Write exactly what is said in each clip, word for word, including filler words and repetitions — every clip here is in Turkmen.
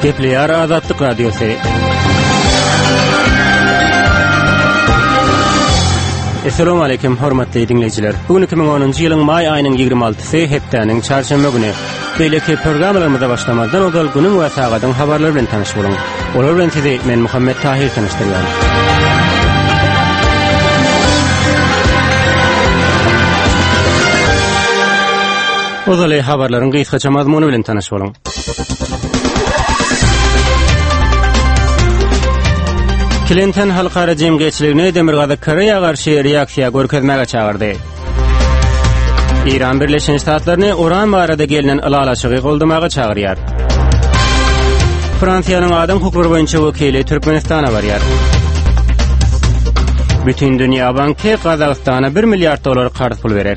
Gepleýär Azatlyk Radiosu. Assalamu alaykum hormatly dinleýijiler. Bugün iki bin onunçy ýylyň may aýynyň ýygrimi altysy hepdeniň çarşamba güni. Beýleki programmalarymyza başlamadan odal günüň we sagatyň habarlary bilen tanyş boluň. Olar bilen sizi men Muhammed Tahir tanışdyrýar. Odaly habarlaryň gysgaça mazmuny bilen tanyş boluň. Clinton halkara jemgyýetçiligine Demirgazy Koreýa garşy reaksiýa görkezmäge çagyrdy. İran Birleşen Ştatlaryny uran barada gelinen ılalaşygy goldamaga çagyrýar. Fransiýanyň adam hukuky boýunça wekili Türkmenistana barýar. Bütün dünýä banky Gazagystana bir milliard dolar garz pul berer.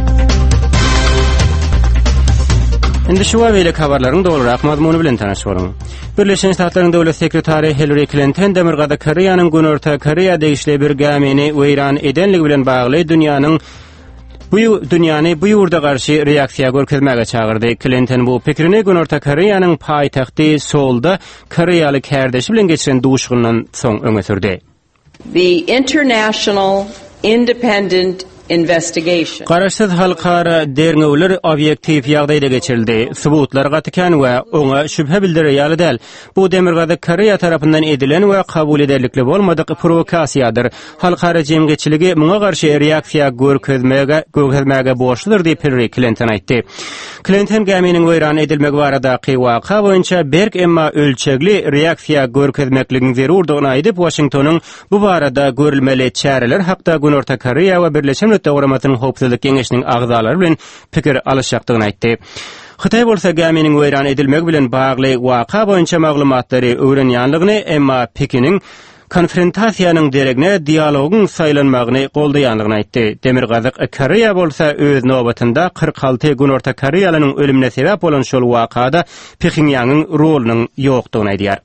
Indi şu wagtda habarlaryň dolarak mazmuny bilen tanyş boluň. Birleşen Ştatlaryň döwlet sekretary Hillary Clinton Demirgazy Koreýanyň Günorta Koreýa degişli bir gamyny weýran edenligi bilen bagly dünýäniň bu dünýäni bu ýurda garşy reaksiýa görkezmäge çagyrdy. Clinton bu pikirini Günorta Koreýanyň paýtagty Seoulda Koreýaly kärdeşi bilen geçiren duşgyndan soň öňe sürdi. The International Independent Investigation. Garaşsyz halkara derňewler obyektiw ýagdaýda geçirildi. Subutlar gatykan we oňa şüphe bildirýär däl. Bu Demirgazy Koreýa tarapyndan edilen we kabul ederlikli bolmadyk provokasiýadyr. Halkara jemgyýetçiligi muňa garşy reaksiýa görkezmäge görkezmäge borçludyr diýip Hillary Clinton aýtdy. Clinton gamynyň weýran edilmegi baradaky waka boýunça berk emma ölçegli reaksiýa görkezmekligini zerurdygyny aýdyp Washingtonyň bu barada görülmeli çäreler hakda Günorta Koreýa we Birleşen Döwletler Howpsuzlyk Geňeşiniň agzalary bilen pikir alışjakdygyny aýtdy. Xitay bolsa gamynyň weýran edilmegi bilen bagly waka boýunça maglumatlary öwrenýänligini emma Pekiniň konfrontasiýanyň deregine dialogyň saýlanmagyny goldaýanlygyny aýtdy. Demirgazy Koreýa bolsa öz nobatynda kırk altı Günorta Koreýalynyň ölümine sebäp bolan şol wakada Pekinýanyň rolunyň ýokdugyny aýdýar.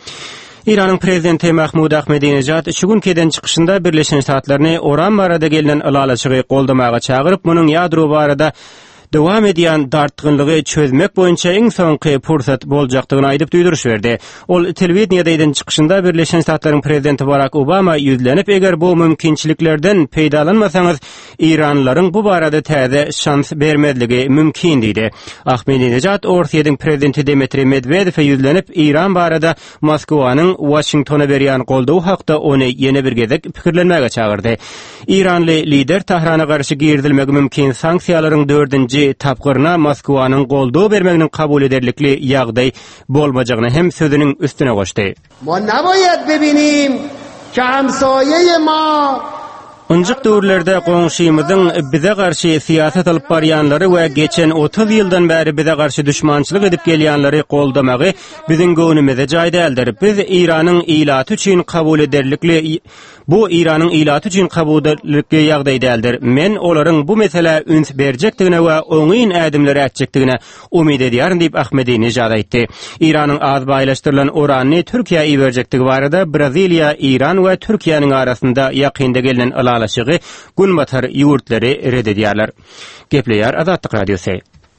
İran'ın prezidenti Mahmud Ahmadinejad şu gün keden çıkışında Birleşen Ştatlaryny uran barada gelinen ılalaşygy goldamaga çagyryp, munyň ýadro barada dowam edýän dartgynlygy çözmek boýunça iň soňky pursat boljakdygyny aýdyp duýduruş berdi. Ol telewiziýadan çıkışında Birleşen Ştatlaryň prezidenti Barack Obama ýüzlenip, eger bu mümkinçiliklerden peýdalanmasaňyz İranlaryň bu barada täze şans bermezligi mümkin diýdi. Ahmadinejad Orsiýanyň prezidenti Dmitri Medvedew ýüzlenip, İran barada Moskwanyň Washingtona berýän goldawy hakda ony ýene bir gezek pikirlenmäge çagyrdy. İranly lider Tahrana garşy girdilmegi mümkin sanksiýalaryň dördünji tapgyrna Moskwanyň goldaw bermegini kabul ederlikli ýagdaý bolmajagyny hem sözüniň üstüne goşdy. Ma nabaýat bebinim ki hamsoye ma Onjak döwürlerde goňşymyzyň bize garşy siýasat alyp barýanlary we geçen otuz ýyldan bäri bize garşy düşmançylyk edip gelýänleri goldamagy biziň göwnümize jaý däldir. Biz İranyň ilaty üçin kabul ederlikli bu İranyň ilaty üçin kabul ederlikli ýagdaý däldir. Men olaryň bu mesele üns berjekdigine we oňyn ädimleri etjekdigine umyt edýärin diýip Ahmadinejad aýtdy. İranyň az baýlaşdyrylan urany Türkiýe iberjektigi barada Braziliýa, İran we Türkiýanyň arasynda ýakynda gelinen ılalaşygy gün batar ýurtlary reddedýärler. Gepleýär Azatlyk Radiosu.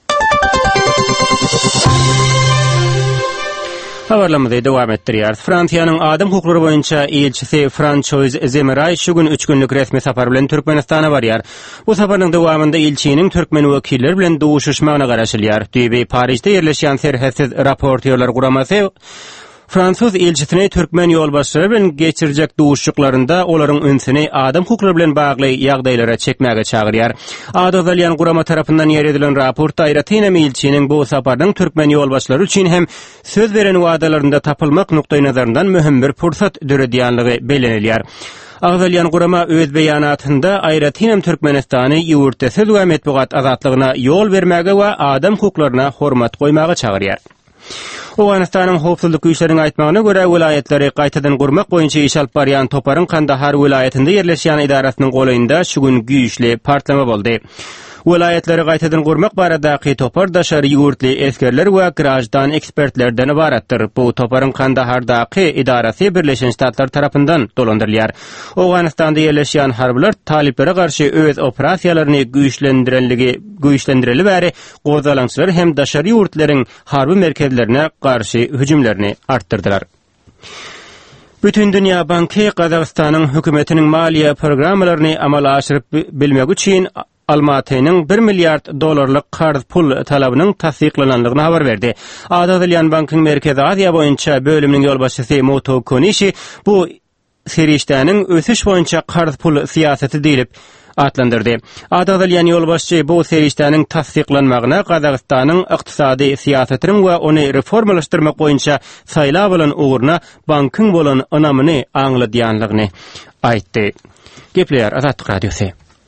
Habarlamada dowam etdirýär. Fransiýanyň adam hukuklary boýunça elçisi François Zemeray şu gün üç günlük resmi sapar bilen Türkmenistana barýar. Bu saparyň dowamında elçiniň türkmen wekilleri bilen duşuşmagyna garaşylýar. Düýbi Parisde ýerleşýän serhessiz raportýorlar guramasy Fransuz elçisini Türkmen ýolbaşçylary bilen geçirjek duşuşlarynda olaryň önsini adam hukuklary bilen bagly ýagdaýlara çekmäge çagyrýar. Adawalyan gurama tarapyndan ýeredilen raportda aýratynam elçiniň bu saparyň Türkmen ýolbaşçylary üçin hem söz beren wadalarynda tapylmak nukdaý nazaryndan mühim bir pursat döredýänligi belenilýär. Adawalyan gurama öz beýanatynda aýratynam Türkmenistany ýurtdasyz we medeniýet azatlygyna ýol bermäge we adam hukuklaryna hormat goýmaga çagyrýar. Owganistanyň howpsuzlyk güýçleriniň aýtmagyna görä vilayetleri gaýtadan gurmak boýunça iş alyp barýan Toparyň Kandahar vilayetinde ýerleşýän idarasynyň golayynda şu gün güýçli partlama boldy. Welayetlere gaýtadan gurmak baradaky topar daşary ýurtly eskerler we grajdan ekspertlerden ibaratdyr. Bu toparın Kandahardaky idarasy Birleşen Ştatlar tarapyndan dolandyrylýar. Awganystanda ýerleşýän harbylar taliplere garşy öz operasiýalaryny güýçlendirenligi güýçlendirilip bäri gozalançylar hem daşary ýurtlaryň harby merkezlerine garşy hüjümlerini arttırdylar. Bütün Dünya Banky Gazagystanyň hökümetiniň maliýe programmalaryny amala aşyryp bilmek üçin Almatynyň bir milliard dollarlyk qarz pul talabynyň tasdiklananlygyny habar berdi. Adadylyan Bankyň Merkezi Aziýa boýunça bölüminiň ýolbaşçysy Moto Konishi bu serişdäniň ösüş boýunça qarz pul siýasety diýilip atlandyrdy. Adadylyan ýolbaşçy bu serişdäniň tasdiklanmagyna Gazagystanyň ykdysady siýasatlaryň we ony reformalaşdyrmak boýunça saýlap bolan uguruna bankyň bolan önamyny aňladýanlygyny aýtdy. Gepler Azatlyk Radiosu.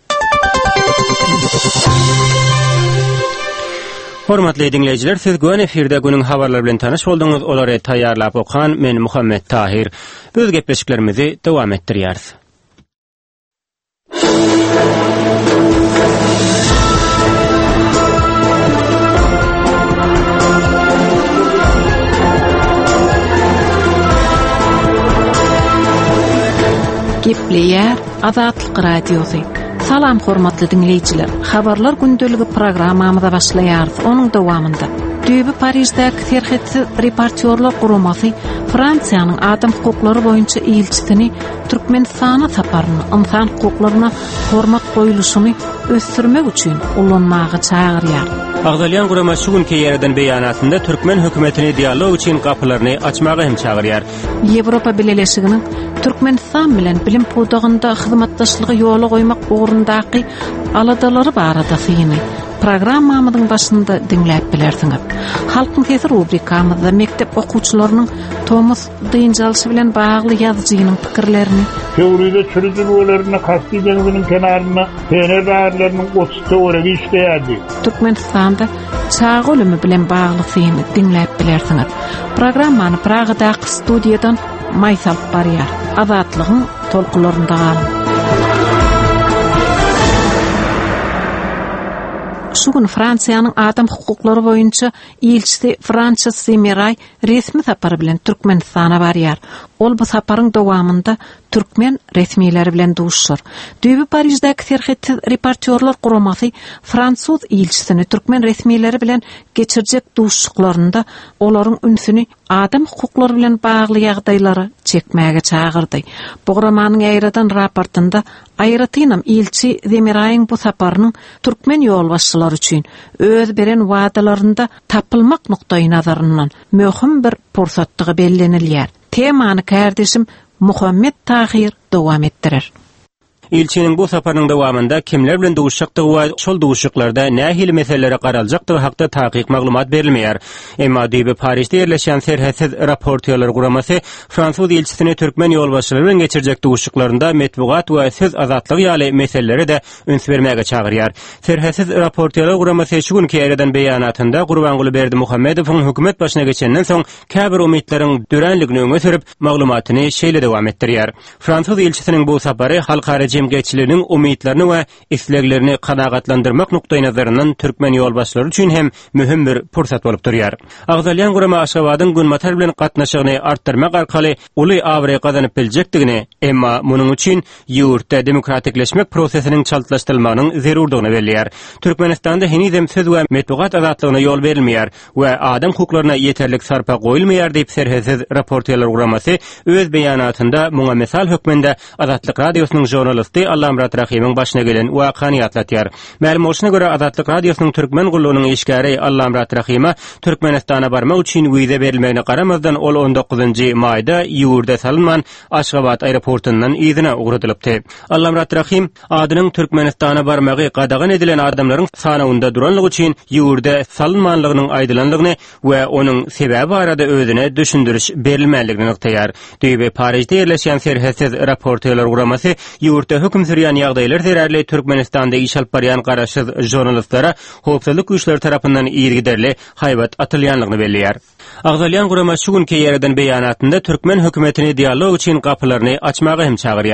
Hormatly dinleýijiler, siz göň efirde günüň habarlary bilen tanyş bolduňyz. Olary taýýarlap okan men Muhammed Tahir. Biz gepleşiklerimizi dowam etdirýäris. Gepleýär Azatlyk Radiosu. Salam hormatly dinleýijiler. Habarlar gündeligi programmamyza başlaýar. Onuň dowamında Düýbi Parisdäki terhetsi reportyorlar guramasy Fransiýanyň adam hukuklary boýunça ilçisini Türkmenistana saparyny insan hukuklaryna hormat goýuluşyny ösdürmek üçin ulanmagy çagyrýar. Agdalyan gurama şu günki ýerden beýanatynda Türkmen hökümetini dialog üçin gapylaryny açmagy hem çagyrýar. Ýewropa Birleşiginiň Türkmenistan bilen bilim podagynda hyzmatdaşlygy ýola goýmak ugurundaky aladalary barada syny programmamyzyň başynda dinläp bilersiňiz. Halkyň sesi rubrikamyzda mektep okuwçylarynyň Thomas Dynjalsy bilen bagly ýazyjynyň pikirlerini, teoride çürütülmelerini kasti denginin kenarına peynir dağlarının otuz teorisi işleyerdi. Türkmenistanda çağ ölümü bilen bagly syny dinläp bilersiňiz. Programmany Pragadaky studiýadan Maysal barýar. Azatlygyň tolkunlarynda galyn. Şu gün Fransiýanyň adam hukuklary boýunça ilçisi Francis Semiray resmi sapary bilen Türkmenistana barýar. Ol bu saparyň dowamında Türkmen resmiýetleri bilen duşur. Düýbi Parisdäki terhetsi reportyorlar guramasy Fransuz ilçisini Türkmen resmiýetleri bilen geçirjek duşluklarynda olaryň ünsüni adam hukuklary bilen bagly ýagdaýlary çekmäge çagyrdy. Programmanyň ýaýradan raportynda aýratynam ilçi Zemiraýyň bu saparynyň Türkmen ýolbaşçylary üçin öz beren wadalarynda tapylmak nukdaý nazaryndan möhüm bir pursatdygy bellenilýär. Temany kardeşim Muhammed Tahir dowam etdirer. İlçinin bu saparynyň dowamında kimler bilen duşakdygy we şol duşaklarda nähili meselelere garaljakdygy hakda taýyk maglumat berilmeýär. Emma diýip Parisde ýerleşen serhetsiz raportyorlar guramasy Fransuz ilçisini Türkmen ýolbaşçylary bilen geçirjek duşaklarynda metbugat we söz azatlygy ýaly meselelere de üns bermäge çagyrýar. Serhetsiz raportyorlar guramasy şu günki ýerden beýanatynda Gurbanguly Berdi Muhammedowyň hökümet başyna geçenden soň käbir umytlariň dörenligini öňe sürüp maglumatyny şeýle dowam etdirýär. Fransuz ilçisiniň bu sapary halkara cemgeçilerinin umytlaryny we isleglerini kanagatlandyrmak nukdaý nazaryndan Türkmen ýolbaşçylary üçin hem mühim bir pursat bolup durýar. Agdalyan gurama Aşgabatyň günmatar bilen gatnaşygyny artdyrmak arkaly uly awry gazanyp biljekdigini, emma munyň üçin ýurtda demokratikleşmek prosesiniň çaltlaşdyrylmagynyň zerurdygyny belliýär. Türkmenistanda henizem söz we metbugat azatlygyna ýol berilmeýär we adam hukuklaryna ýeterlik sarpa goýulmaýar diýip serhetsiz raportyorlar guramasy öz beýanatynda muňa mesal hökmünde Azatlyk Radiosynyň jurnalisty Allamrat Rahimyň başyna gelen wakany atlatýar. Ma'lum bolşuna görä Azatlyk Radiosynyň türkmen gullugynyň işgäri Allamrat Rahima Türkmenistana barmak üçin wiza berilmegine garamazdan ol on dokuzunjy maýda ýurda salynman Aşgabat aeroportundan ýzyna ugradylypdy. Allamrat Rahim adynyň Türkmenistana barmagy gadagan edilen adamlaryň sanawynda duranlygy üçin ýurda salynmanlygynyň aýdylanlygyny we onuň sebäbi barada özüne düşündiriş berilmänligini noktaýar. Diýip Parisde ýerleşen serhetsiz raportyorlar guramasy ýurtda hökm sürýän ýagdaýlar zerärli Türkmenistanda iş alyp barýan garaşsyz jurnalistlara howpsuzlyk güýçleri tarapyndan ýergiderli haýbat atylýanlygyny belliýär. Agdalyan gurama şu günki ýerden beýanatynda Türkmen hökümetini dialog üçin gapylaryny açmagy hem çagyrýar.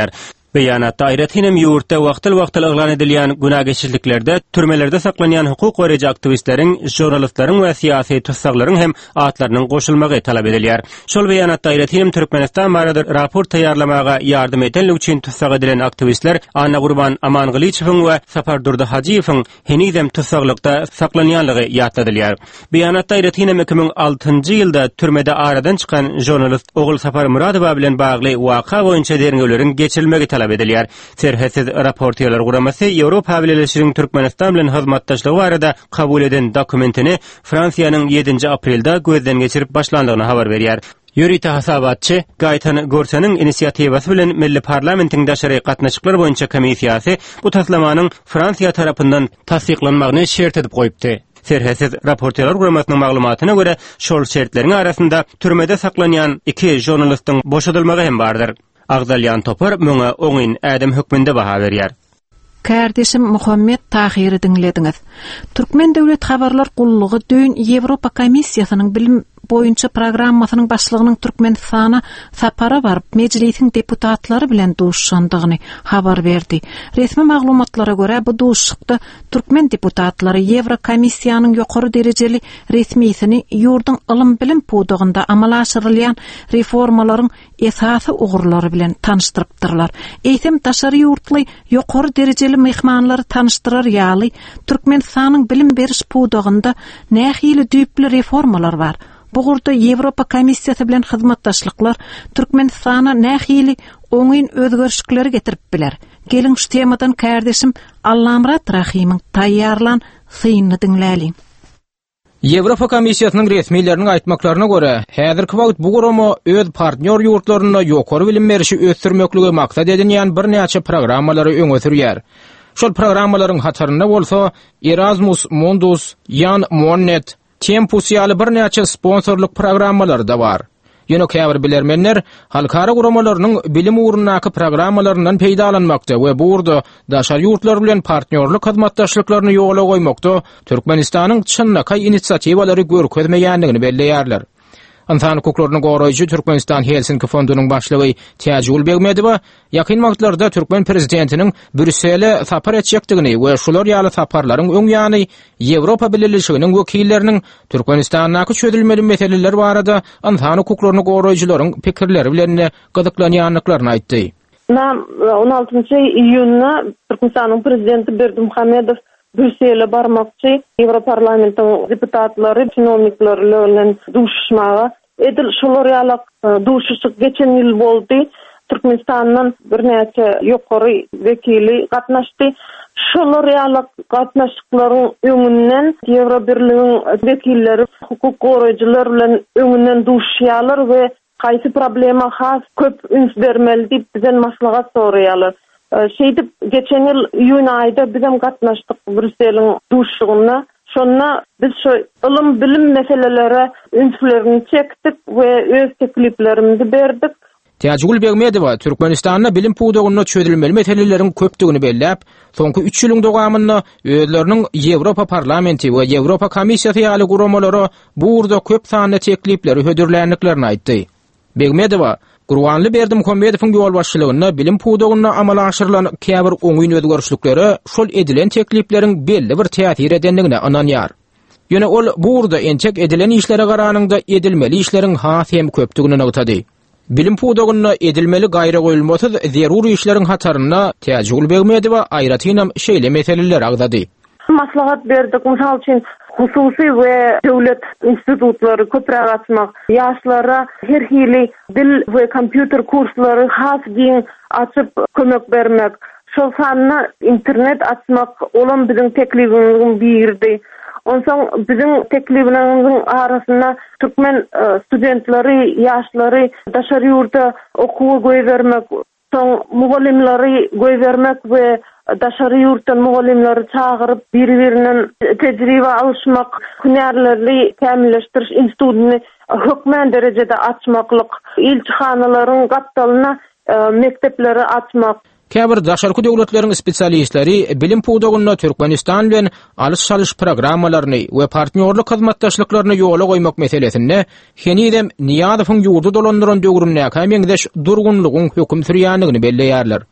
Beýanatda aýratynam ýurtda wagtyl-wagtyl eglan edilýän günägeççiliklerde, türmelerde saklanýan hukuk goraýjy aktivistleriň, jurnalistlaryň we syýasy tutsaglaryň hem atlarynyň goşulmagy talap edilýär. Şol beýanatda aýratynam Türkmenistan barada raport taýýarlamaga ýardym edenlik üçin tutsag edilen aktivistler Anna Gurban Amanglyçowyň we Sapar Durdy Hajiýewiň henidem tutsaglykda saklanýanlygy ýatladylýar. Beýanatda aýratynam iki ming altynjy ýylda türmede aradan çykan jurnalist Ogul Sapar Muradowa bilen bagly waka boýunça derňewleriň geçirilmegi talap edilýär. Serhesiz raportýarlar guramasy Ýewropa Birleşiginiň Türkmenistan bilen hyzmatdaşlygy barada kabul eden dokumentini Fransiýanyň ýedinji aprelda gözden geçirip başlandygyny habar berýär. Ýurita hasabatçy Gaýtan Gorsanyň inisiýatiwasy bilen Milli Parlamentiň daşary gatnaşyklar boýunça komissiýasy bu taslamanyň Fransiýa tarapyndan tasdiklanmagyny şert edip goýupdy. Serhesiz raportýarlar guramasynyň maglumatyna görä, şol şertleriň arasynda türmede saklanýan iki jurnalistiň boşadylmagy hem bardyr. Agdalyan Topar möňe oňyn ädem hökmünde baha berýär. Kardeşim Muhammed Tahir'i dinlediňiz. Türkmen Döwlet Habarlar Gullugy döň Ýewropa Komissiýasynyň bilim boýunça programmasynyň başlygynyň Türkmenistana sapara baryp mejlisiň deputatlary bilen duşşandygyny habar berdi. Resmi maglumatlara görä bu duşşykda Türkmen deputatlary Ýewrokomissiýanyň ýokary derejeli resmiýetini ýurdun ilm bilim puwdugynda amala aşyrylýan reformalaryň esasy ugurlary bilen tanışdyrypdyrlar. Eýtem daşary ýurtly ýokary derejeli mehmanlary tanışdyrar ýaly Türkmenistanyň bilim beriş puwdugynda nähili düýpli reformalar bar. Bu gurda Ýewropa Komissiýasy bilen hyzmatdaşlyklar Türkmenistana nähili oňyn özgörüşleri getirip biler. Gelin şu temadan kardeşim Allamrat Rahimyň taýýarlan synyny dinläli. Ýewropa Komissiýasynyň resmiýetleriniň aýtmaklaryna görä, häzirki wagt bu gurama öz partner ýurtlaryna ýokary bilim berişi ösdürmekligi maksat edilýän bir näçe programmalary öňe sürýär. Şol programmalaryň hatarynda bolsa Erasmus Mundus, Jan Monnet, Tempus ýaly bir näçe sponsorluk programmalary da bar. Ýöne käbir bilermenler halkara guramalarynyň bilim ugrundaky programmalaryndan peýdalanmakda we bu urda daşary ýurtlar bilen partnerlik hyzmatdaşlyklaryny ýola goýmakda Türkmenistanyň çynnakay inisiatiwalary görkezmeýändigini belleýärler. Insan hukuklaryny goraýjy Türkmenistan Helsinki fondunyň başlygy Täjul Begmedowa ýakyn wagtlarda Türkmen prezidentiniň Brüssele sapar etjekdigini we şular ýaly saparlaryň öň ýany Ýewropa Birleşiginiň wekilleriniň Türkmenistanaky çözülmeli meseleler barada insan hukuklaryny goraýjylaryň pikirleri bilen gyzyklanýanlyklaryny aýtdy. on altynjy iýunda Türkmenistanyň prezidenti Berdimuhammedow Brüssele barmakçy Ýewropa Parlamentiň deputatlary, çinovniklary bilen duşmaga edil şolar ýaly duşuşyk geçen ýyl boldy. Türkmenistanyň bir näçe ýokary wekili gatnaşdy. Şolar ýaly gatnaşyklaryň öňünden Ýewropa Birligiň wekilleri, hukuk goraýjylar bilen öňünden duşýarlar we gaýsy problema has köp üns bermeli diýip bizden maslahat soraýarlar. Şeydi geçen yıl iyun ayda bizim katnaştık Brüssel'in duşluğuna. Şonna biz şu ilim bilim meselelere ünsülerini çektik ve öz tekliflerimizi berdik. Täjul Begmedowa Türkmenistanyň bilim puwdugyna çözülmeli meselelerin köpdigini belläp, soňky üç ýylyň dowamynda özleriniň Ýewropa Parlamenti we Ýewropa Komissiýasy ýaly guramalary bu urda köp sanly teklifleri hödürlänliklerini aýtdy. Begmedowa Gurwanly Berdimuhammedowyň ýol başçylygyna bilim puwdugyna amala aşyrylan käbir oňyn özgörüşlikleri şol edilen teklipleriň belli bir täsir edenligine ananýar. Ýöne ol bu urda ençek edilen işlere garanyňda edilmeli işleriň has hem köpdigini ýatydy. Bilim puwdugyna edilmeli gaýra goýulmasyz zeruri işleriň hataryna Täjul Begmedowa aýratynam şeýle meseleler agzady. Maslahat berdik, mysal üçin hususy we döwlet institutlary köpräk açmak, ýaşlara her hili dil we kompýuter kurslary has diň açyp kömek bermek, şol sanyny internet açmak olan biziň teklifimiziň birdi. Onsoň biziň teklifimizin arasynda türkmen studentleri, ýaşlary daşary ýurtda okuwy goýbermek, soň mugallimleri goýbermek we daşary ýurtdan mugallimleri çagyryp bir-biriniň tejribe alşmak, hünärleri kämilleşdiriş institutyny hökmen derejede açmaklyk, ilçihanaların gatdalyna mektepleri açmak. Käbir daşarky döwletleriň spesialistleri bilim puwdugyna Türkmenistan bilen alys-salys programmalaryny we partnerlik hyzmatdaşlyklaryny ýola goýmak meselesinde henidem Niýazowyň ýurdu dolandyran döwründe kämeňdeş durgunlygyň hökm sürýändigini belleýärler.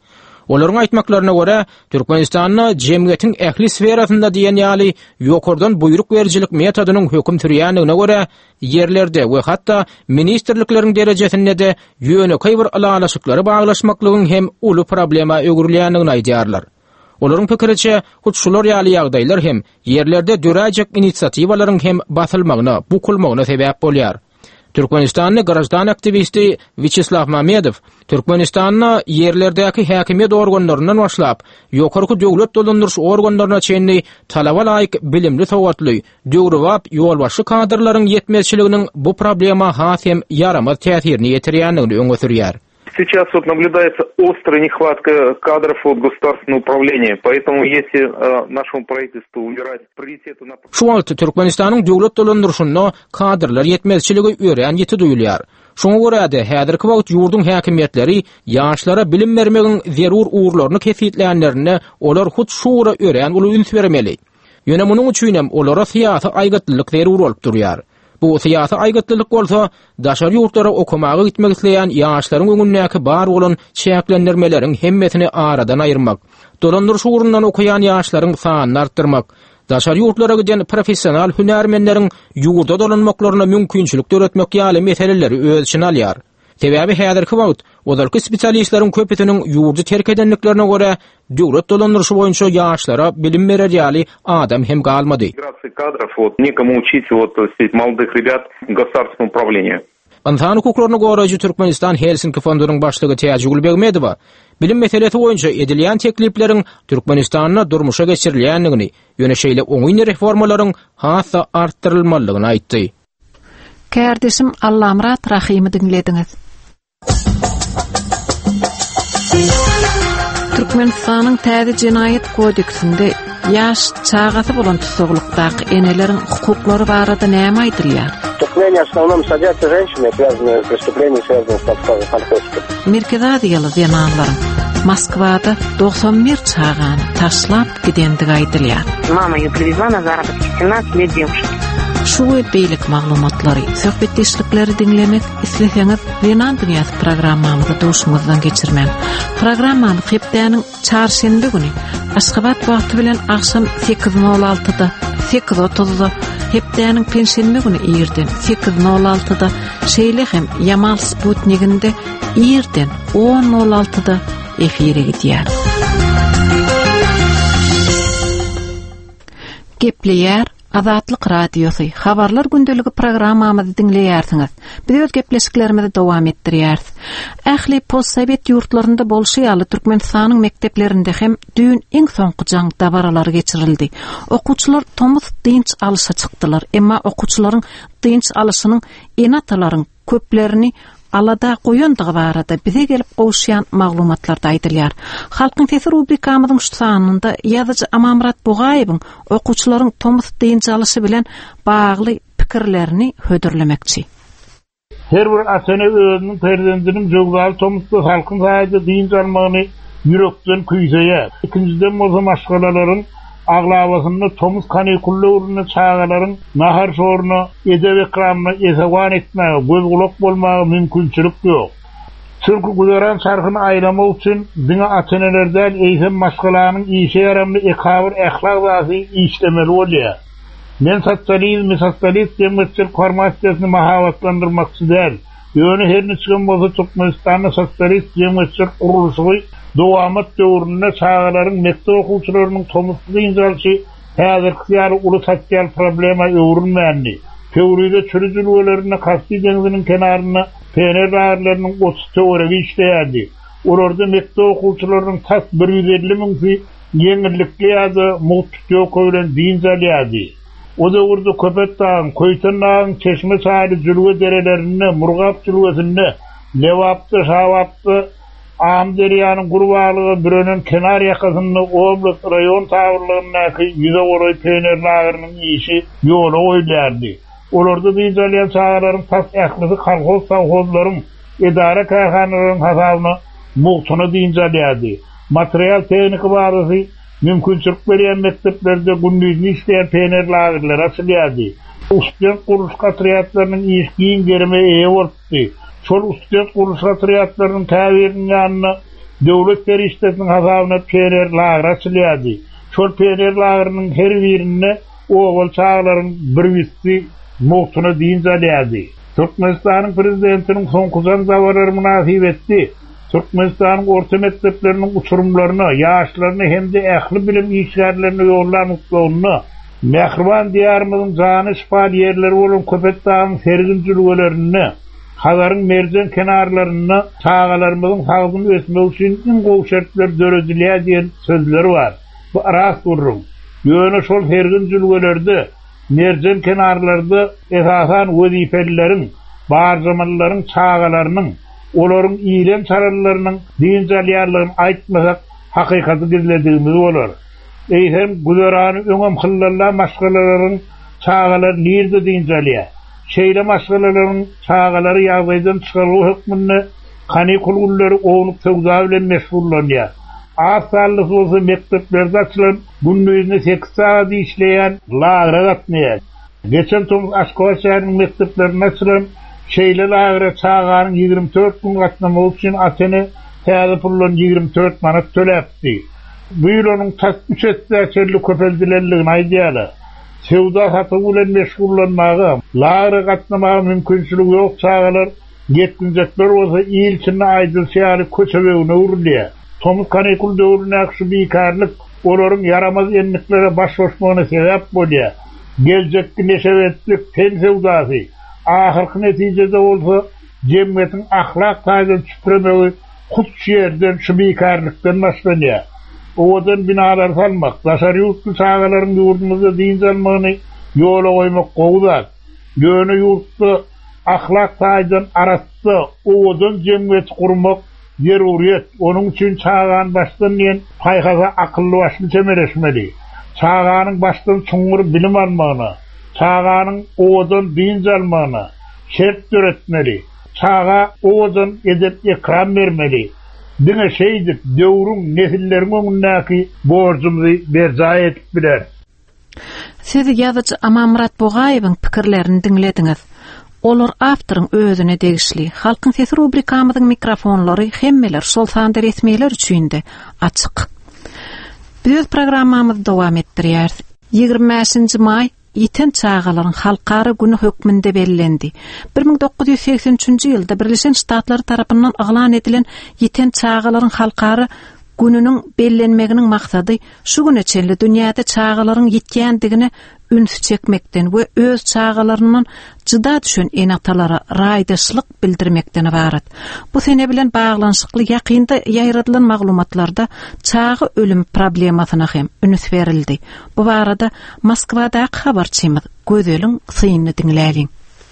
Olaryň aýtmaklaryna görä, Türkmenistanyň jemgyýetiň ähli sferasynda diýen ýaly ýokurdan buyruk berjilik metodunyň höküm sürýänligine görä, yerlerde we hatda ministrlikleriň derejesinde de ýönekäý bir alalaşyklary baglaşmaklygyň hem uly problema öwrülýänligini aýdýarlar. Olaryň pikiriçe, şular ýaly ýagdaýlar hem yerlerde döräjek inisiatiwalaryň hem basylmagyna, bukulmagyna sebäp bolýar. Türkmenistanyň grajdan aktivisti Viçeslav Mamedov Türkmenistanyň yerlerdäki häkimiýet organlarynyň başlap, ýokarky döwlet dolandyrýş organlaryna çenli talaba laýyk bilimli sowatly, döwrewap ýolbaşy kadrlaryň ýetmezçiliginiň bu problema has hem yaramaz täsirini ýetirýändigini öňe sürýär. Сейчас вот наблюдается острая нехватка кадров от государственного управления, поэтому если э, нашему правительству убирать приоритеты на... Şu wagtda Türkmenistanyň döwlet dolandyrşyna kadrlar ýetmezçiligi ören ýeti duýulýar. Şoňa görä-de häzirki wagt ýurdun häkimetleri ýaşlara bilim bermegiň zerur uğurlaryny kesitleýänlerine olar hut şuura ören uly üns bermeli. Ýöne munyň üçin hem olara syýasy aýgatlylyk zerur bolup durýar. Bu syýasy aýgatlylyk bolsa, daşary ýurtlara okumagy gitmek isleýän ýaşlaryň öňündäki bar bolan çäklendirmeleriň hemmesini aradan aýyrmak, dolandyrýş ugrundan okuyan ýaşlaryň sanyny artdyrmak, daşary ýurtlara giden professional hünärmenleriň ýurda dolanmaklaryna mümkinçilik töretmek ýaly meseleleri öz içine alýar. Sebäbi häzirki wagt ozalky spesialistleriň köpetiniň ýurdu terk edenliklerine görä döwlet dolandyrşy boýunça ýaşlara bilim berer ýaly adam hem galmady. Миграция кадров, вот некому учить вот молодых ребят государственного управления. Insan hukuklaryna goraýjy Türkmenistan Helsinki fondunyň başlygy Täji Gulbegmedow bilim meselesi boýunça edilýän teklipleriň Türkmenistanyna durmuşa geçirilýändigini, ýöneşeýle oňyň reformalaryň hassa artdyrylmalygyny aýtdy. Kärdeşim Allamrat Rahimy dinlediňiz. Türkmenistanyň täze jinayet kodeksinde ýaş çağaty bolan tutuklukdaky eneleriň hukuklary barada näme aýdylýar? Преступления в основном садятся женщины, связанные с преступлением, связанным с наркотиками. Merkezade ýaly zenanlaryň Moskvada doksan bir çağany taşlap gidendigi aýdylýar. Мама её привезла на заработки, семнадцать лет девушки. Şu beýlik maglumatlary, söhbetdeşlikleri dinlemek isleseňiz, Renan Dünyasy programmamyzy duşmazdan geçirmem. Programmany hepdäniň çarşembe güni Aşgabat wagty bilen akşam sekiz nol altıda, sekiz otuzda, hepdäniň penşenbe güni ýerden sekiz nol altıda, şeýle hem Yamal Sputnikinde ýerden on nol altıda efire gidýär. Gepleýär Azatlyk radiosu, habarlar gündeligi programmamyzy dinleýärsiňiz. Biz öz gepleşiklerimizi dowam etdirýäris. Ähli postsovet ýurtlarynda bolşy ýaly Türkmenistanyň mekdeplerinde hem düň iň soňky jaň dabaralary geçirildi. Okuçylar tomuz dinç alışa çykdylar, emma okuçylaryň dinç alışynyň enatalaryň köplerini alada goýandygy barada bize gelip gowşýan maglumatlarda aýdylýar. Halkyň sesi rubrikamyzyň şu sanynda ýazyjy Amamrat Bugaýewiň okuçylaryň tomuz dinç alışy bilen bagly pikirlerini hödürlemekçi. Her bir atany özüniň perzendiniň jogdaly tomuzda halkyň saýda dinç almagyny ýürekden küýseýär. Ikinciden bolsa maşgalalaryň aglawasyny tomuz kanikullaryny çağalaryň nahar şoruny edep ekranına esewan etmäge, göz gulak bolmagy mümkinçilik ýok. Çünki gudaran sarhyny aýlamak üçin diňe atanelerden eýsem maşgalanyň işe yaramly ekabir ählak wazy işlemeli bolýar. Men sotsializm, sotsialist demokratik formatsiýasyny mahabatlandyrmakçy däl. Ýöne her niçin bolsa Türkmenistanyň sotsialist demokratik gurulşy dowamat döwründe çağalaryň mektep okuwçylarynyň tomuzsuz injalşy häzirki ýaly uly sosial problema öwrülmändi. Teoriyada çürüjülgelerine kasty dengiziniň kenaryna pener dağarlarynyň otuz teorigi işleýärdi. Orada mektep okuwçylarynyň tas bir yüz elli miňsi ýeňillikli ýa-da mutluluk bilen dinjalýardy. O da urdu köpet dağın, koytan dağın, çeşme sahili zülge derelerini, murgap zülgesini, levaptı, şavaptı, Ağam deryanın kurbalığı birinin kenar yakasını oblast rayon tavırlarındaki yüze oray peynir lağırının işi yolu oylardı. Olurdu diyeceğleyen çağırların tas ehlisi kalkoz savhozların idare kayhanların hasabını muhtunu diyeceğlerdi. Materyal teknik barısı mümkünçülük veren mekteplerde gündüzünü isteyen peynir lağırlar asılıyardı. Ustiyat kuruş katriyatlarının işkiyin gerime iyi orttu. Şol ustiyat kuruş katriyatlarının tavirinin yanına Döwlet berişdesiniň hasabyna perer lagra çylýardy. Şol perer lagrynyň her birine ogul çağlaryň bir wissi mowtuna diýin jalýardy. Türkmenistanyň prezidentiniň soňkujan zawarary münasip etdi. Türkmenistanyň orta mekdepleriniň uçurumlaryny, ýaşlaryny hemde ähli bilim işgärlerini ýollanypdygyny, Mehriban diyarymyzyň jany şifal ýerleri bolan Köpetdağyň serginçiliglerini, Hazaryň merjen kenarlaryny çağalarymyzyň sagdyny ösmek üçin iň gowy şertler döredilýär diýen sözleri bar. Bu rast durrum. Ýöne şol serginçiliklerde merjen kenarlarda esasan wezipelilerin, barjamallaryň çağalarynyň, olaryň iýlem çaralarynyň diňjalýarlygyny aýtmasak hakykaty gizledigimiz bolar. Eýsem güzerany öňem hyllarla maşgalalaryň çağalary nirde diňjalýar. Şeýle maşgalalaryň çağalary ýagdaýdan çykaryw hukmyny kanikul gullary owlup sowda bilen meşgullanýar. Asally bolsa mekteplerde açylan günlüğüne sekiz saat işleyen lagra gatnaýar. Geçen Tomuz Aşgabat şäheriniň mekteplerine açylan şeýle lagra çağanyň ýygrimi dört gün gatnamak üçin ateny täze pullan ýygrimi dört manat töläpdi. Bu ýyl onuň tak üç etdäçerli köpeldilerligini aýdýarlar. Sowda satyw bilen meşgullanmagy, lagra gatnamagy mümkinçiligi ýok çağalar yetkinjekler bolsa ýylçyny aýdylşýary köçebegine urilýar. Tomuz kanikul döwrüne şu bikarlyk olaryň yaramaz enliklere baş boşmagyna sebäp bolýar. Geljekki neşewetlik ten sowdasy ahyrky netijede bolsa jemgyýetiň ahlak taýdan çüpremegi kut şeýerden şu bikarlykdan başlanýar. Owadan binalar salmak, daşar ýurtly çağalaryň ýurdumyzda diň salmagyny ýola goýmak gowdak. Ýöne ýurtda ahlak taýdan arasda owadan jemgyýet gurmak ýeruriýet. Onuň üçin çağan başdan ýen paýhaza akylly başly temereşmeli. Çağanyň başdan çuňur bilim almagyna, çağanyň owadan diň salmagyna şert töretmeli. Çağa owadan edep ekran bermeli. Dine şeydir, döwrüň nesilleriň öňündäki borjumyzy berjaý etip biler. Siz ýazgyçy Amamrat Bogaýewiň pikirlerini diňlediňiz. Olar awtoryň özüne degişli. Halkyň sesi rubrikamyzyň mikrofonlary hemmeler şol sanda resmiler üçin-de açyk. Biz programmamyzy dowam etdirýär. ýygrimi beşinji may Ýeten çağalaryň halkara güni hökmünde bellendi. bir ming dokuz ýüz seksen üçinji ýylda Birleşen Ştatlar tarapyndan aglan edilen ýeten çağalaryň halkara gününiň bellenmeginiň maksady şu güne çenli dünýäde çağalaryň ýetgendigini üns çekmekden we öz çağalaryndan jyda düşen enatalara raýdaşlyk bildirmekden ibaret. Bu sene bilen baglanşykly ýakynda ýaýradylan maglumatlarda çağı ölüm problemasyna hem üns berildi. Bu barada Moskwada habarçymyz Gözeliň synyny diňläliň.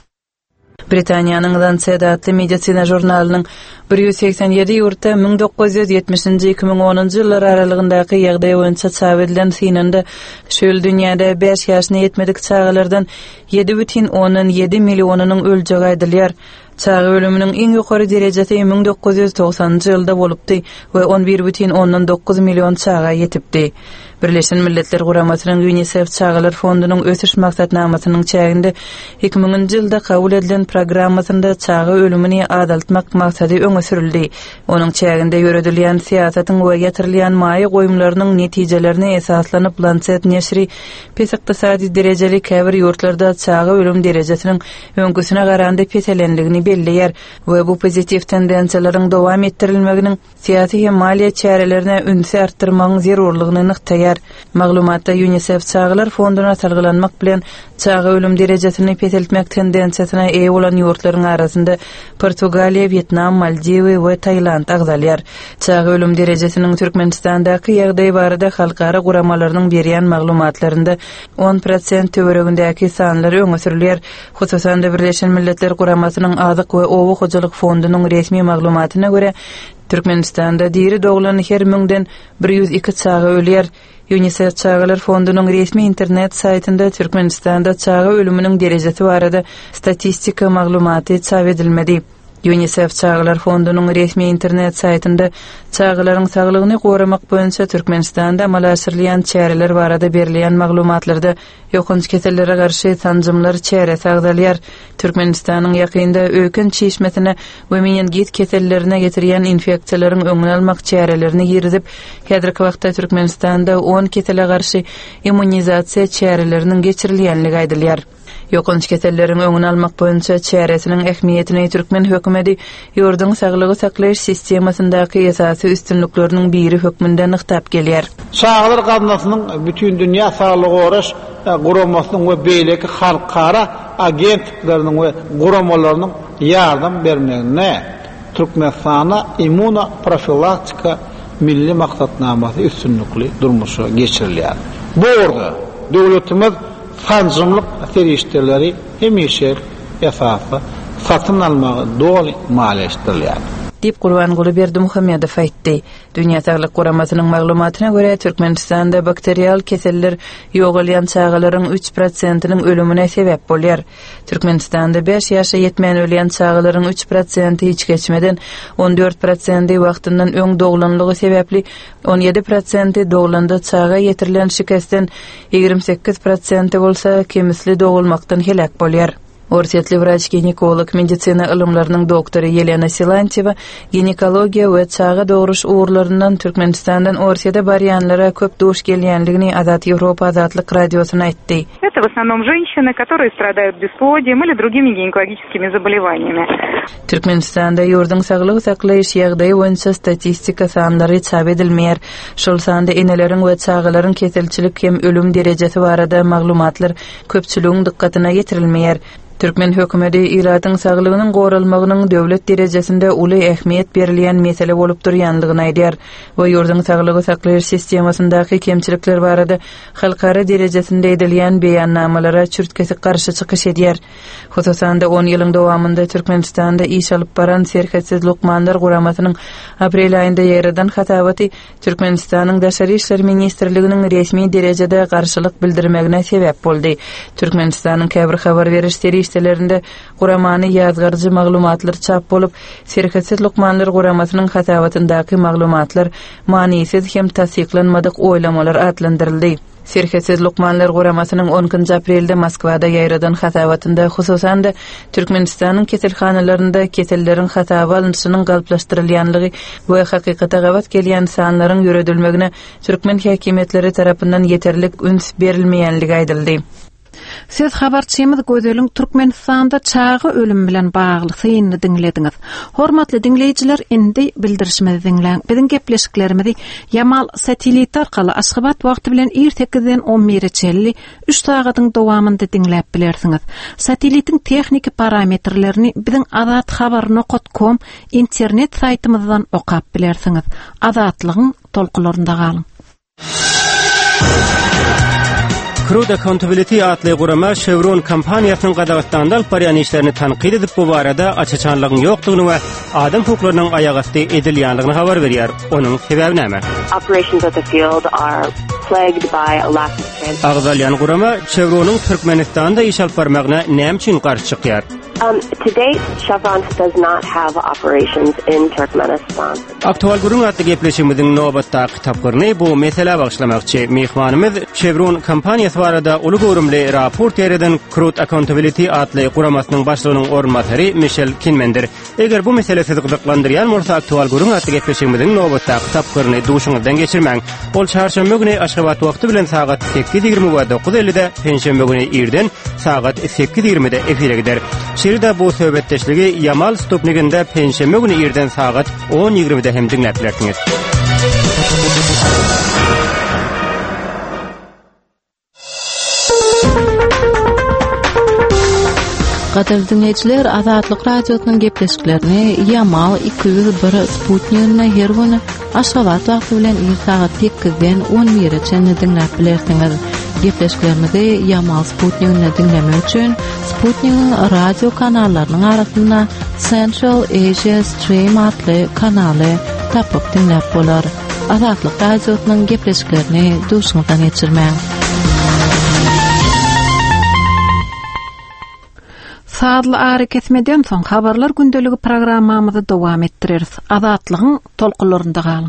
Britaniýanyň Lancet adly medisina jurnalynyň bir ýüz seksen ýedi ýurtda ming dokuz ýüz ýetmişinji iki ming onunji ýyllar aralygyndaky ýagdaý boýunça çap edilen synynda şol dünýäde beş ýaşyna ýetmedik çağalardan ýedi бүтүн onuň ýedi millionynyň öljegi aýdylýar. Çağı ölümünün en ýokary derejesi ming dokuz ýüz togsanjy ýylda bolupdy we on bir бүтүn onuň dokuz million çağa ýetipdi. Birleşen Milletler Guramasynyň UNICEF Çağalar Fondunyň ösüş maksatnamasynyň çäginde iki minginji ýylda kabul edilen programmasynda çağı ölümini adalatmak maksady öňe sürildi. Onuň çäginde ýöredilýän siýasatyň we ýatyrylan maýy goýumlarynyň netijelerini esaslanyp Lancet neşri pesaqtasady derejeli käbir ýurtlarda çağı ölüm derejesiniň öňküsine garanda peselendigini belleýär we bu pozitiv tendensiýalaryň dowam etdirilmeginiň siýasy hem maliýe çärelerine ünsä artdyrmagyň zerurlygyny nyktaýar. Maglumatda UNICEF Çağalar Fonduna salgylanmak bilen çağı ölüm derejesini peseltmek tendensiýasyna eýe bolan ýurtlaryň arasynda Portugaliýa, Vietnam, Maldiwy we Taýland agzalýar. Çağı ölüm derejesiniň Türkmenistandaky ýagdaý barada halkara guramalarynyň berýän maglumatlarynda on prosent töweregindäki sanlar öňe sürilýär. Hususan da Birleşen Milletler Guramasynyň Azyk we Owu Hojalyk Fondunyň resmi maglumatyna görä Türkmenistanda diri doglan her müňden bir ýüz iki çağı ölýär. UNICEF Çağalar Fondunyň resmi internet saýtynda Türkmenistanda çağı ölüminiň derejesi barada statistika maglumaty çap edilmedi. UNICEF Çağlar Fondunyň resmi internet saytynda çağlaryň saglygyny goramak boýunça Türkmenistanda amal asyrlayan çäreler barada berilýän maglumatlarda ýokunç kesellere garşy tanjymlar çäre sagdalýar. Türkmenistanyň ýakynda öýkün çeşmesine we meningit kesellerine getirýän infeksiýalaryň öňüni almak çärelerini ýerizip, häzirki wagtda Türkmenistanda on kesele garşy immunizasiýa çäreleriniň geçirilýänligi aýdylýar. Ýokunç keselleriň öňüni almak boýunça çäresiniň ähmiýetini Türkmen hökümeti ýurdun saglygy saklaýyş sistemasyndaky esasy üstünlikleriniň biri hökmünde nyktap gelýär. Saglyk gaznasynyň bütün dünýä saglygy oraş guramasynyň we beýleki halkara agentlikleriniň we guramalarynyň ýardam bermegine Türkmenistana immunoprofilaktika milli maksatnamasy üstünlikli durmuşa geçirilýär. Bu orada döwletimiz tanjymlyk terişleri hemişe esasy satyn almagy doly maliýetdirler. Dip Gurbanguly Berdimuhammedow aýtdy. Dünýä Saglyk Guramasynyň maglumatyna görä Türkmenistanda bakterial keseller ýogalýan çağalaryň üç prosentiniň ölümine sebäp bolýar. Türkmenistanda beş ýaşa ýetmän ölýän çağalaryň üç prosenti hiç geçmeden on dört prosenti wagtyndan öň doglanlygy sebäpli on ýedi prosenti doglanda çağa ýetirilen şikestden ýigirmi sekiz prosenti bolsa kemisli dogulmakdan helak bolýar. Orsetli wrach ginekolog medisina ilmläriniň doktory Yelena Silantьева ginekologiýa we çağa dogruş uğurlaryndan Türkmenistandan Orsiýada barýanlara köp duş gelýänligini Azat Ýewropa Azatlyk radiosyna aýtdy. Это в основном женщины, которые страдают бесплодием или другими гинекологическими заболеваниями. Türkmenistanda ýurdun saglygy saklaýyş ýagdaýy boýunça statistika sanlary çap edilmeýär. Şol sanda eneleriň we çağalaryň keselçilik hem ölüm derejesi barada maglumatlar köpçüligiň dikkatyna getirilmeýär. Türkmen hökümeti iradyň saglygynyň goralmagynyň döwlet derejesinde uly ähmiýet berilýän mesele bolup durýanlygyny aýdýar we ýurdun saglygy saklaýyş sistemasyndaky kemçilikler barada halkara derejesinde edilýän beýannamalara çürtkesi garşy çykyş edýär. Hususan da on ýylyň dowamında Türkmenistanda iş alyp baran serketsiz Lukmanlar Guramasynyň aprel aýynda ýaradan hatawaty Türkmenistanyň Daşary işler ministrliginiň resmi derejede garşylyk bildirmegine sebäp boldy. Türkmenistanyň käbir habar beriş işlerinde Guramany ýazgarjy maglumatlar çap bolup, serketsiz Lukmanlar Guramasynyň hatawatyndaky maglumatlar manisiz hem tasdiklanmadyk oýlamalar adlandyryldy. Serketsiz Lukmanlar Guramasynyň onuncu aprelde Moskwada ýaýradan hatawatynda hususan da Türkmenistanyň keselhanalarynda keselleriň hatawa alynşynyň galplaşdyrylýanlygy we hakykata gawat gelýän sanlaryň ýöredilmegine Türkmen häkimetleri tarapyndan ýeterlik üns berilmeýänligi aýdyldy. Siz habarçymyz Gödeliň Türkmenistanda çağı ölüm bilen bagly syny dinlediňiz. Hormatly dinleýijiler, indi bildirişimizi dinläň. Biziň gepleşiklerimizi Yamal satelit arkaly Aşgabat wagty bilen sekizden on birçelli üç sagatyň dowamında dinläp bilersiňiz. Satelitiň tehnik parametrlerini biziň azat habar nokta com internet saýtymyzdan okap bilersiňiz. Azatlygyň tolkularynda galyň. Crowd Accountability adly gurama Chevron kompaniýasynyň gadagatdandan barýan işlerini tanqid edip bu barada açyçanlygyň ýokdugyny we adam hukuklarynyň aýagasty edilýänligini habar berýär. Onuň sebebi näme? Operations at the field are plagued by a lack of transparency. Agdalyan gurama Chevron'un Türkmenistanda iş alyp barmagyna näme üçin garşy çykýar? Um, to date, Chevron does not have operations in Turkmenistan. Aktual gurun adlı gepleşimizin nobatda kitaplarını bu mesele bağışlamakçı mihmanımız Chevron kompaniýasy barada uly görümli raport ýereden Crowd Accountability adlı guramasının başlygynyň ornmatary Michel Kinmendir. Eger bu mesele sizi gyzyklandyrýan bolsa aktual gurun adlı gepleşimizin nobatda kitaplarını duşuňyzdan geçirmäň. Ol çarşamba güni Aşgabat wagty bilen sagat sekiz ýigirmi we dokuz ellide, penşembe güni irden sagat sekiz ýigirmide efire gider. Şeride bu söhbetdeşligi Yamal Stupniginde penşembe güni irden sagat on ýigirmide hem dinläp bilersiňiz. Gaderli dinleyijiler, Azatlyk radiosynyň gepleşiklerini Yamal iki yüz bir Sputnik'ne her güni Aşgabat wagty bilen sagat sekizden on birçe dinläp bilersiňiz. Gepleşiklerimizi Yamal Sputnik'ne dinlemek üçin Sputnik'in radio kanallarynyň arasynda Central Asia Stream adly kanaly tapyp dinläp bolar. Azatlyk radiosynyň gepleşiklerini duşuňyzdan geçirmäň. Saatlı ağrı kesmeden son habarlar gündölügü programmamızı devam ettireriz. Azatlığın tolkularında kalın.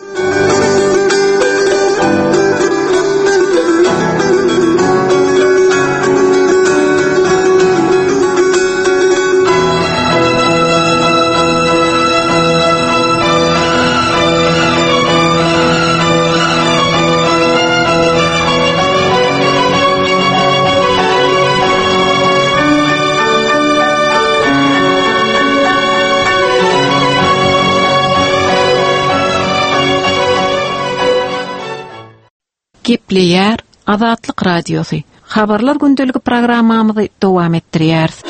Gepleyer Azatlyk radiosu. Habarlar gündölügü programmamızı dowam etdirýäris.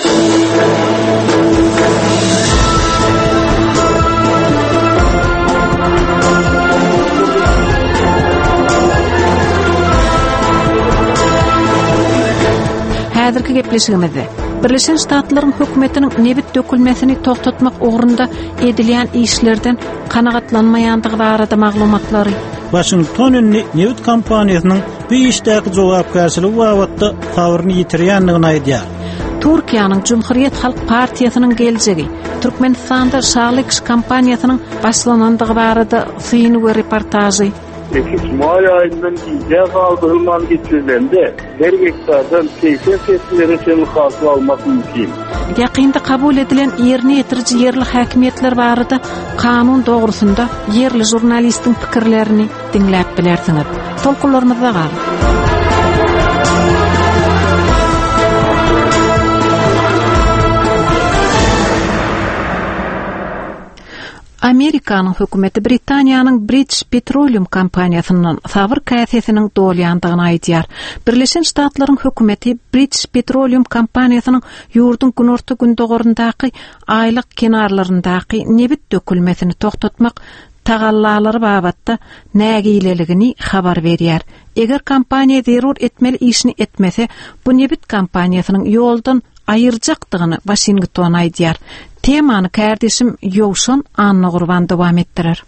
Häzirki gepleşigimizde Birleşen Ştatlaryň hökümetiniň nebit dökülmesini toktatmak ugrunda edilýän işlerden kanagatlanmaýandygy barada maglumatlary. Washington'un Nebit kampaniýasynyň bu işdäki jogapkärçiligi wagtda tawyryny ýitirýändigini aýdýar. Türkiýanyň Cumhuriyet Halk Partiýasynyň geljegi Türkmenistanda şahlyk kampaniýasynyň başlanandygy barada syny reportajy. Ekiz May ayından icra kaldırılman geçirilende her hektardan seksen seslere senin hasıl alması mümkün. Yakında kabul edilen yerine yetirici yerli hakimiyetler barada kanun doğrusunda yerli jurnalistin fikirlerini dinlep bilersiniz. Tolkularımızda kalın. Amerikanyň hökümeti Britaniýanyň British Petroleum kompaniýasynyň sabır käsesiniň dolýandygyny aýdýar. Birleşen Ştatlaryň hökümeti British Petroleum kompaniýasynyň ýurdun günorta gündogorundaky aýlyk kenarlaryndaky nebit dökülmesini toktatmak tagallalary babatda nägileligini habar berýär. Eger kompaniýa zerur etmeli işini etmese, bu nebit kompaniýasynyň ýoldan ayırjakdygyny Washington aýdýar. Temany kärdeşim Ýowşan Anna Gurban dowam etdirer.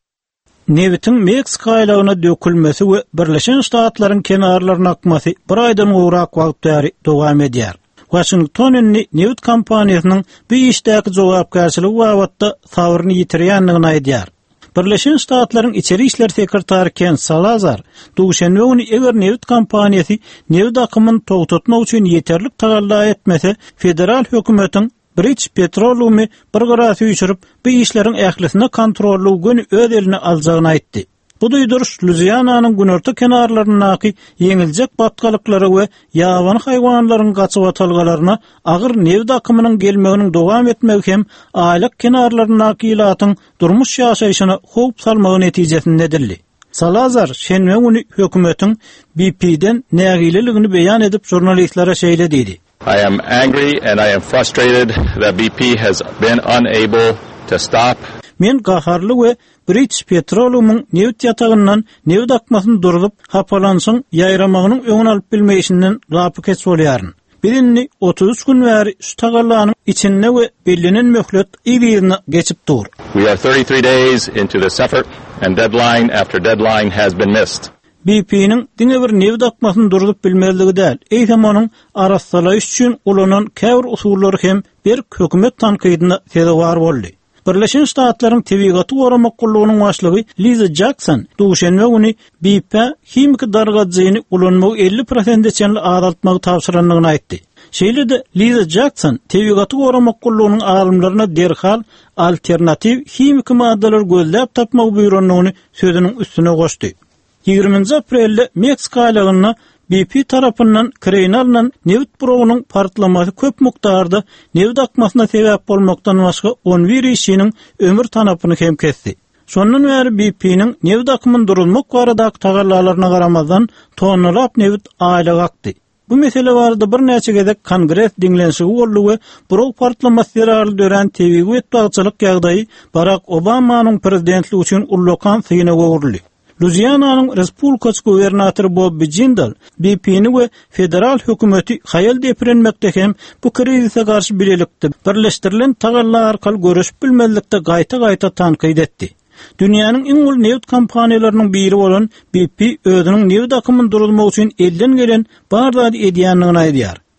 Nebitin Meksika aýlagyna dökülmesi we Birleşen Ştatlaryň kenarlaryna akmasy bir aýdan gowrak wagtda dowam edýär. Washington'un Nebit kampaniýasynyň bu işdäki jogapkärçiligi wagtda tawyryny ýitirýändigini aýdýar. Birleşen Ştatlaryň içeri işler sekretary Ken Salazar, duşenbe ony eger Nebit kampaniýasy nebit akymyny togtatmak üçin ýeterlik tagalla etmese, federal hökümetiň British Petroleum bir garasy üçürüp bu işleriň ählisine kontrollugyny öz eline aljagyny aýtdy. Bu duýduruş Louisiananyň günorta kenarlaryndaky ýeňiljek batgalyklary we ýaban haýwanlaryň gaçyp atalgalaryna agyr nebit akymynyň gelmeginiň dowam etmegi hem aýlyk kenarlaryndaky ýylatyň durmuş ýaşaýyşyna howp salmagy netijesinde edildi. Salazar şenme güni hökümetiň B P'den nägileligini beýan edip jurnalistlere şeýle diýdi. I am angry and I am frustrated that B P has been unable to stop. Men gaharly we British Petroleum'un nebit ýatagyndan nebit akmasyny durup hapalansyn ýaýramagynyň öňüni alyp bilmeýişinden rapy kesip bolýaryn. Birini otuz üç gün bäri şu tagallanyň içinde we bellenen möhlet ýerine geçip dur. We are thirty-three days into this effort and deadline after deadline has been missed. B P'niň diňe bir nebit akmasyny durup bilmezligi däl, eýsem onuň arassalaýyş üçin ulanan käbir usullary hem bir hökümet tankydyna sebäp boldy. Birleşen Ştatlaryň Tebigaty goramak gullugynyň başlygy Liza Jackson duşenme güni B P himik dargadyny ulanmagy elli prosent çenli azaltmagy tapşyrandygyny aýtdy. Şeýle-de Liza Jackson Tebigaty goramak gullugynyň alymlaryna derhal alternativ himik maddalar gözläp tapmak buýranlygyny sözüniň üstüne goşdy. ýygrüminji aprelde Meksika aýlagyna B P tarapyndan Kreynalnan nebit burogynyň partlamasy köp mukdarda nebit akmasyna sebäp bolmakdan başga on bir işiniň ömür tanapyny hem kesdi. Şondan bäri B P'niň nebit akymyny durulmak baradaky tagallalaryna garamazdan tonlap nebit aýlag akdy. Bu mesele barada bir näçe gezek Kongres diňlenşigi boldy we burok partlamasy ýaraly dören tebigy wetbagçylyk ýagdaýy Barack Obamanyň prezidentligi üçin ullokan syna gowurly. Louisiananyň Respublikaçy gubernatory Bob Jindal B P'ni we federal hökümeti haýal depirenmekde hem bu krizise garşy bilelikde birleşdirilen tagallar arkaly görüşip bilmezlikde gaýta-gaýta tanqid etdi. Dünýäniň iň ulu nebit kompaniýalarynyň biri bolan B P özüniň nebit akymyny durulmak üçin elden gelen barda edýänligini aýdýar.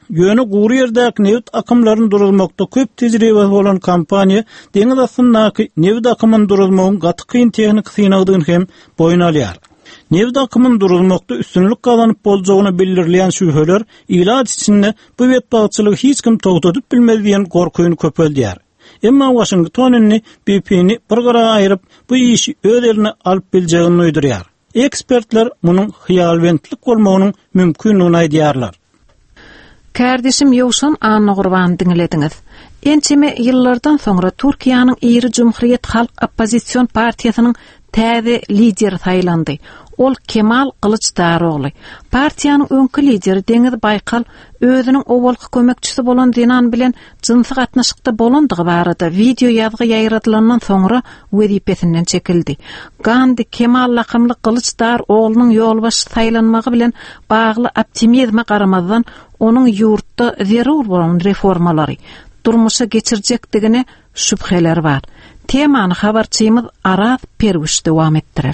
Yönü guğru yerdäki neft akımlaryny durulmakda köp tejribesi bolan kompaniýa deňiz astyndaky neft akymyny durulmagyň gaty kyn tehnik synagdygyny hem boyun alýar. Neft akymyny durulmakda üstünlük gazanyp boljagyny bildirilýän şübheler ilad içinde bu wetbagçylygy hiç kim togtadyp bilmediýän gorkuny köpeldýär. Emma Washington'ni B P'ni bir gara aýryp bu işi öz eline alyp biljegini uydurýar. Ekspertler munyň hyýalwentlik bolmagynyň mümkinligini aýdýarlar. Kardeşim Yowşan Anna Gurban dinlediňiz. Ençeme ýyllardan soňra Türkiýanyň iri Jumhuriyet Halk Opposision Partiýasynyň täze lideri saýlandy. Ol Kemal Kılıçdaroğlu. Partiýanyň öňkü lideri Deňiz Baykal özüniň owalky kömekçisi bolan Dinan bilen jynsy gatnaşykda bolandygy barada video ýazgy ýaýradylandan soňra wezipesinden çekildi. Gandi Kemal lakymly Kılıçdaroğlunyň ýolbaşy saýlanmagy bilen bagly optimizme garamazdan onun ýurtda zerur bolan reformalary durmuşa geçirjekdigine şüpheler bar. Temany habarçymyz Aras Perwiş dowam etdirer.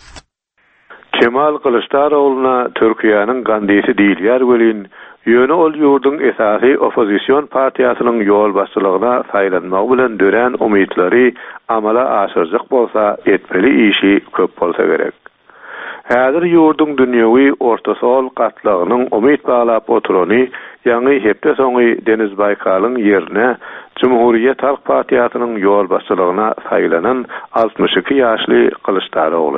Kemal Kılıçdaroğlu'na Türkiýanyň gandysy diýilýär welin ýöne ol ýurduň esasy opozisiýon partiýasynyň ýol başçylygyna saýlanmagy bilen dören umytlary amala aşyrjak bolsa etmeli işi köp bolsa gerek. Häzir ýurduň dünýäwi orta sol gatlygynyň umyt baglap oturany ýa-ni hepde soňy Deniz Baykalyň ýerine Cumhuriyet Halk Partiýasynyň ýol başçylygyna saýlanan altmış iki ýaşly Kılıçdaroğlu.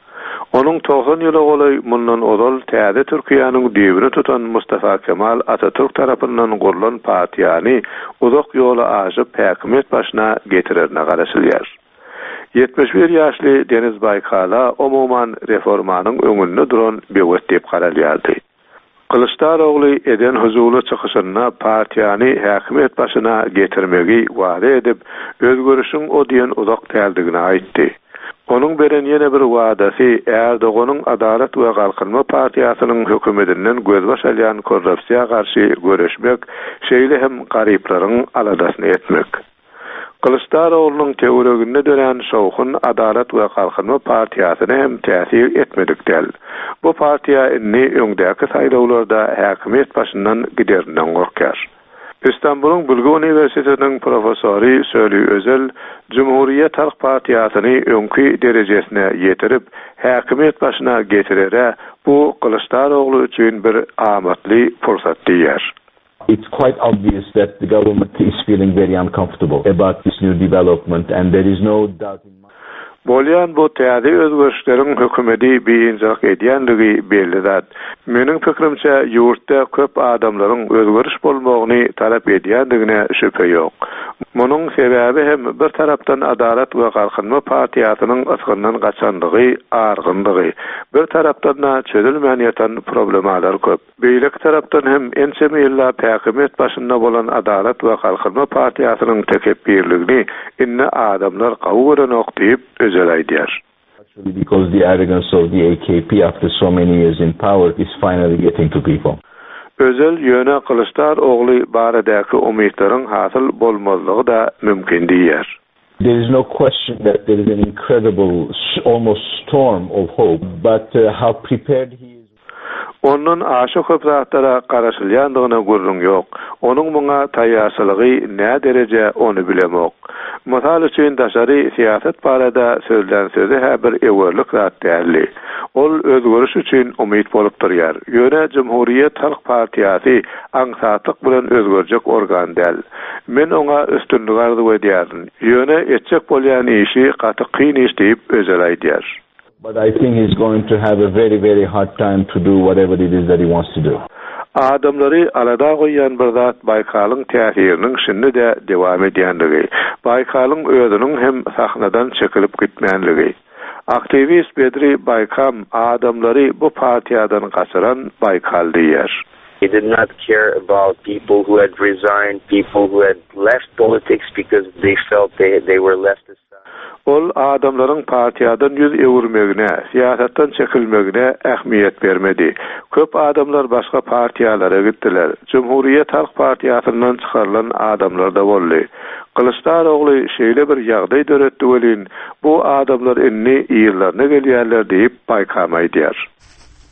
Onun toğsan ýyly goly mundan ozal täze Türkiýanyň debini tutan Mustafa Kemal Atatürk tarapyndan gurulan partiýany uzak ýola aşyp häkimet başyna getirerine garaşylýar. yetmiş bir ýaşly Deniz Baykala umuman reformanyň öňünde duran bewet diýip garalýardy. Kılıçdaroğlu eden huzurly çykyşyna partiýany häkimet başyna getirmegi wada edip özgörüşiň o diýen uzak däldigini aýtdy. Onun beren ýene bir wadasy Erdoganyň Adalet we Galkynma partiýasynyň hökümetinden gözbaş alýan korrupsiýa garşy göreşmek, şeýle hem garyplaryň aladasyny etmek. Kılıçdaroğlu'nun teoreginde dönen şowhun Adalet we Galkynma partiýasyna hem täsir etmedik del. Bu partiýa inni öňdäki saýlawlarda häkimet başyndan giderinden gorkar. İstanbul'un Bilgi Üniversitesi'nin profesörü Söli Özel, Cumhuriyet Halk Partiýasyny öňkü derejesine ýetirip, häkimet başyna getirere bu Kılıçdaroğlu üçin bir amatly fursat diýer. It's quite obvious that the government is feeling very uncomfortable about this new development, and there is no doubt in my... Bolýan bu täze özgörüşleriň hökümeti beýinjak edýändigi belli zat. Meniň pikirimçe ýurtda köp adamlaryň özgörüş bolmagyny talap edýändigine şüphe ýok. Munyň sebäbi hem bir tarapdan Adalet we Galkynma partiýasynyň asgyndan gaçandygy, argyndygy, bir tarapdan da çözülmän ýatan problemler köp. Beýlik tarapdan hem ençeme ýylla häkimet başynda bolan Adalet we Galkynma partiýasynyň tekebbirligini inne adamlar gawuran okdyp özel aýdýar. Because the arrogance of the A K P after so many years in power is finally getting to people. Özel ýöne Kılıçdaroğlu baradaky umytlaryň hasyl bolmazlygy da mümkin diýer. There is no question that there is an incredible, almost storm of hope, but uh, how prepared he is. Onun aşy köpratlara garaşylýandygyna gurrun ýok. Onuň muňa taýýarçylygy nä derece onu bilemok. Mysal üçin daşary siýasat barada sözlen sözi her bir ewerlik zat däli. Ol özgörüş üçin umyt bolup durýar. Ýöne Cumhuriyet Halk Partiýasy aňsatlyk bilen özgörjek organ däl. Men oňa üstünlük arzu edýärdim. Ýöne etjek bolýan işi gaty kyn iş diýip özel aýdýar. But I think he's going to have a very, very hard time to do whatever it is that he wants to do. Adamlary alada goýan bir zat Baykalyň täsiriniň şinde de dewam edýändigi. Baykalyň özüniň hem sahnadan çekilip gitmänligi. Aktivist Bedri Baykam adamlary bu partiýadan gaçyran Baykal diýer. He did not care about people who had resigned, people who had left politics because they felt they they were left aside. Ol adamlaryň partiýadan ýüz ewirmegine, siýasatdan çekilmegine ähmiýet bermedi. Köp adamlar başga partiýalara gitdiler. Cumhuriyet Halk Partiýasyndan çykarylan adamlar da boldy. Kılıçdaroğlu şeýle bir ýagdaý döretdi welin bu adamlar inni ýyllaryna gelýärler diýip Baykam aýdýar.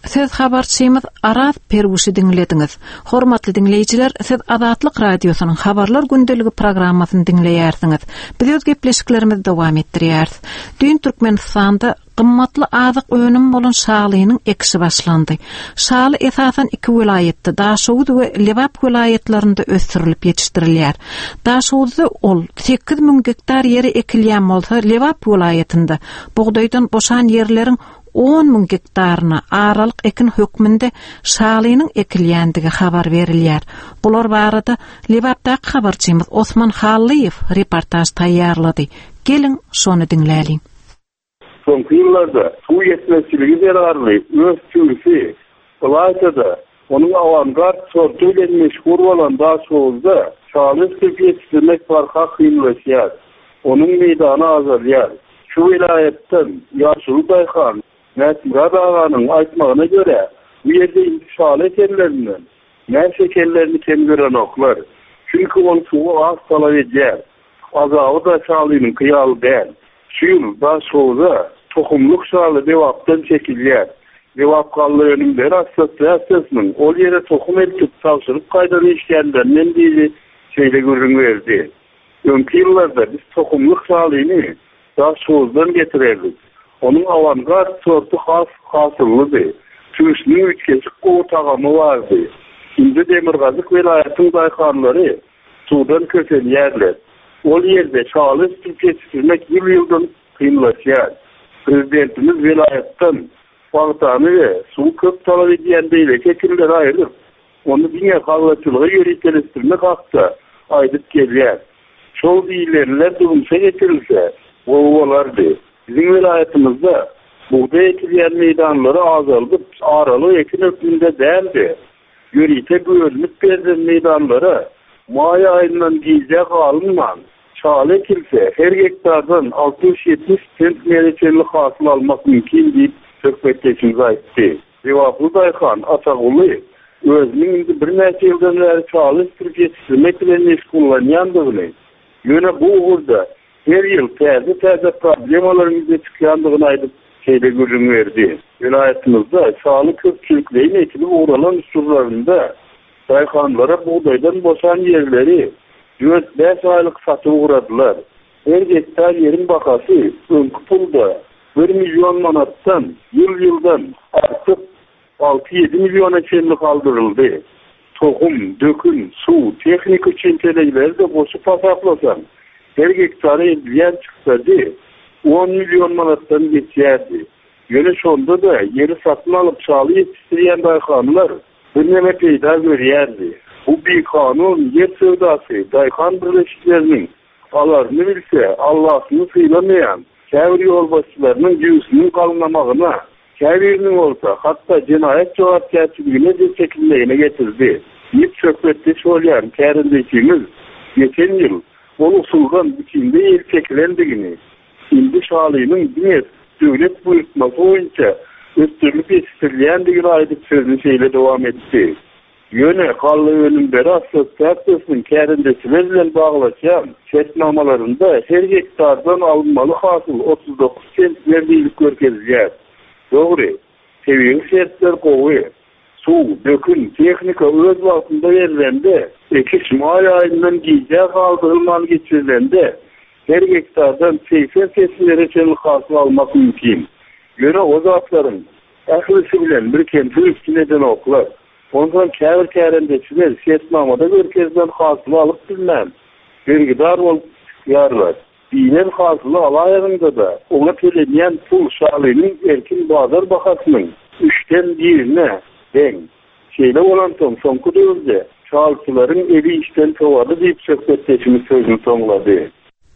Siz habarçymyz Araz Perwuşy dinlediňiz. Hormatly dinleýijiler, siz Azatlyk radiosynyň habarlar gündeligi programmasyny dinleýärsiňiz. Biz öz gepleşiklerimizi dowam etdirýäris. Dün Türkmenistanda gymmatly azyk önüm bolan şalynyň ekşi başlandy. Şaly esasen iki vilayetde, Daşowuz we Lebap vilayetlerinde ösdürilip ýetişdirilýär. Daşowuzda ol sekiz ming hektar ýeri ekilýän bolsa, Lebap vilayetinde bugdaýdan boşan ýerleriň on ming hektaryna aralyk ekin hökmünde şalynyň ekilýändigi habar berilýär. Bular barada Lebapdaky habarçymyz Osman Halliýew reportaj taýýarlady. Gelin şonu dinläýin. Son yıllarda su yetmezçiligi zararlı öz türüsü Ilaytada onun avantgard sortuyla meşgul olan Daşowuzda şaly yetiştirmek barka kıyınlaşýar. Onun meýdany azalýar. Şu vilayetden Ýaşul Daýhan Näsirad aganyň aýtmagyna göre bu ýerde şaly ekenlerinden näşekellerini kem gören oklar. Çünkü ol suwu az talap edýär. Azaby da şalynyň kıyaly däl. Şu ýyl Daşowuzda tohumluk şaly dewapdan çekilýär. Dewap gally önümde assosiasiýasynyň ol ýere tohum eltip tawşyryp gaýdan işgänderinden diýdi şeýle görüň berdi. Öňki ýyllarda biz tohumluk şalyny Daşowuzdan getirerdik. Onun avantgard sortu has hasıllydy. Türkmeniň üçkesi gowy tagamy bardy. Indi Demirgazyk vilayatynyň daýhanlary suwdan köselýärler. Ol ýerde şaly yetişdirmek ýyl-ýyldan kynlaşýar. Prezidentimiz vilayatdan bagdany we suw köp talap edýän beýle kekilleri aýryp, onu diňe gallaçylygy ýöretelestirmek hakda aýdyp gelýär. Şol diýilenler durumsa getirilse, bu bolardy. Bizim vilayatımızda buğday ekilýän meýdanlary azalyp, araly ekin hökmünde däldi. Ýörite bölünip berdilen meýdanlara may aýyndan giýjek alınman. Şaly ekilse her hektardan altmış yetmiş sent mereçeli hasyl almak mümkin diýip söhbetdeşimiz aýtdy. Dewaply Daýhan Ataguly özüniň bir näçe ýyldan beri şaly yetişdirmek bilen meşgullanýandygyny, ýöne bu ugurda her ýyl täze täze problemalaryň ýüze çykýandygyny aýdyp şeýle görüň berdi. Vilayatymyzda şaly köpçülikleýin ekilip uğralan üstürlerinde daýhanlara buğdaýdan boşan ýerleri dört beş aýlyk satyp uğradylar. Her hektar ýeriň bakasy öňkü pulda bir milyon manatdan ýyl-ýyldan artyp alty ýedi milyona çenli kaldırıldy. Tohum, dökün, su, tehnik üçinçelikleri de boşup pasaklasan her hektarı edilýän çyksady on milyon manatdan geçýärdi. Ýöne şonda da yeri satyn alyp şaly ýetişdirýän daýhanlar bir näme peýda görýärdi. Bu bir kanun yer sövdasy daýhan birleşikleriniň alaryny bilse Allahyny syýlamaýan käbir ýolbaşçylarynyň ýüzüniň galnamagyna, käbiriniň bolsa hatda jinayet jogapkärçiligine de çekilmegine getirdi. Ýet söhbetde şolýan kärindeçimiz geçen ýyl ol usuldan biçimde ýer çekilendigini, indi şalynyň diňe döwlet buyrukmasy boýunça ösdürilip ýetiştirilýändigini aýdyp sözüni şeýle dowam etdi. Ýöne gally önümde assosiasiýasynyň kärindeçiler bilen baglaşýan şertnamalarynda her hektardan alınmaly hasyl otuz dokuz sent berdilik görkezýär. Dogry, seviýeli şertler gowy, su, dökün, tehnika öz wagtynda berilende, ekiş may aýyndan giýjek galdyrylmaly geçirilende her hektardan seksen sentleri çenli hasyl almak mümkin. Ýöne o zatlaryň ählisi bilen bir kempi üstüneden oklar. Ondan käbir kärendeçiler şertnamada görkezden hasyl alyp bilmän. Bergidar bolup ýarlar. Diýen hasyly alaýarynda da oňa tölenýän pul şalynyň erkin bazar bahasynyň üçten birine deň. Şeýle bolansoň soňky döwürde şalçylaryň eli işten towady diýip söhbetdeşimiz sözüni toňlady.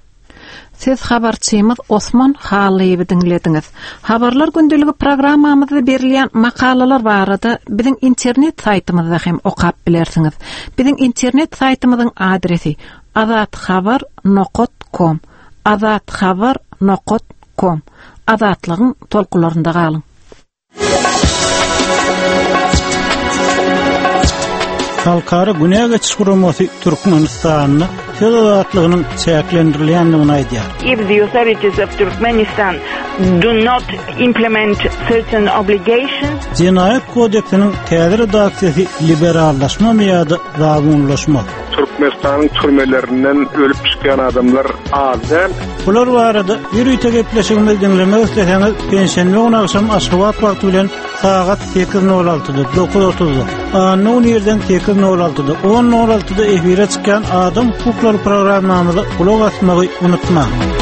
Siz habarçymyz Osman Halliýewi dinlediňiz. Habarlar gündeligi programmamyzda berilýän makalalar barada biziň internet saýtymyzda hem okap bilersiňiz. Biziň internet saýtymyzyň adresi azatxabar nokta com. azatxabar nokta com. Azatlygyň tolkularynda galyň. Halkara Güney geçiş kuruması Türkmenistan'ı feodallıgynyň çäklendirilýändigini aýdýar. If the authorities of Turkmenistan do not implement certain obligations, Jinayet kodeksiniň täze redaksiyasy liberallaşma miýady zagunlaşma. Türkmenistan'ın türmelerinden ölüp çıkan adamlar azam. Bular barada bir üýte gepleşigimiz dinlemek isleseňiz, pensiýany güni akşam Aşgabat wagty bilen saat sekiz nol altıda dokuz otuzda Anun yerden sekiz nol altıda on nol altıda efire çykan Adam Hukukları programmamyza kulak asmagy unutma.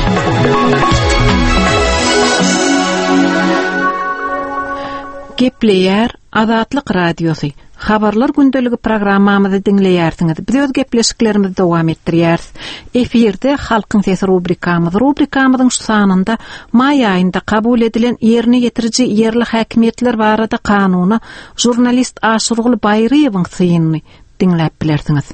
Gepleýär Azatlyk radiosu. Habarlar gündeligi programmamyzy dinleýärsiňiz. Biz öz gepleşiklerimizi dowam etdirýäris. Efirde halkyň sesi rubrikamyz. Rubrikamyzyň şu sanynda may aýynda kabul edilen ýerine ýetiriji ýerli häkimetler barada kanuny jurnalist Aşurgul Bayryýewiň synyny dinläp bilersiňiz.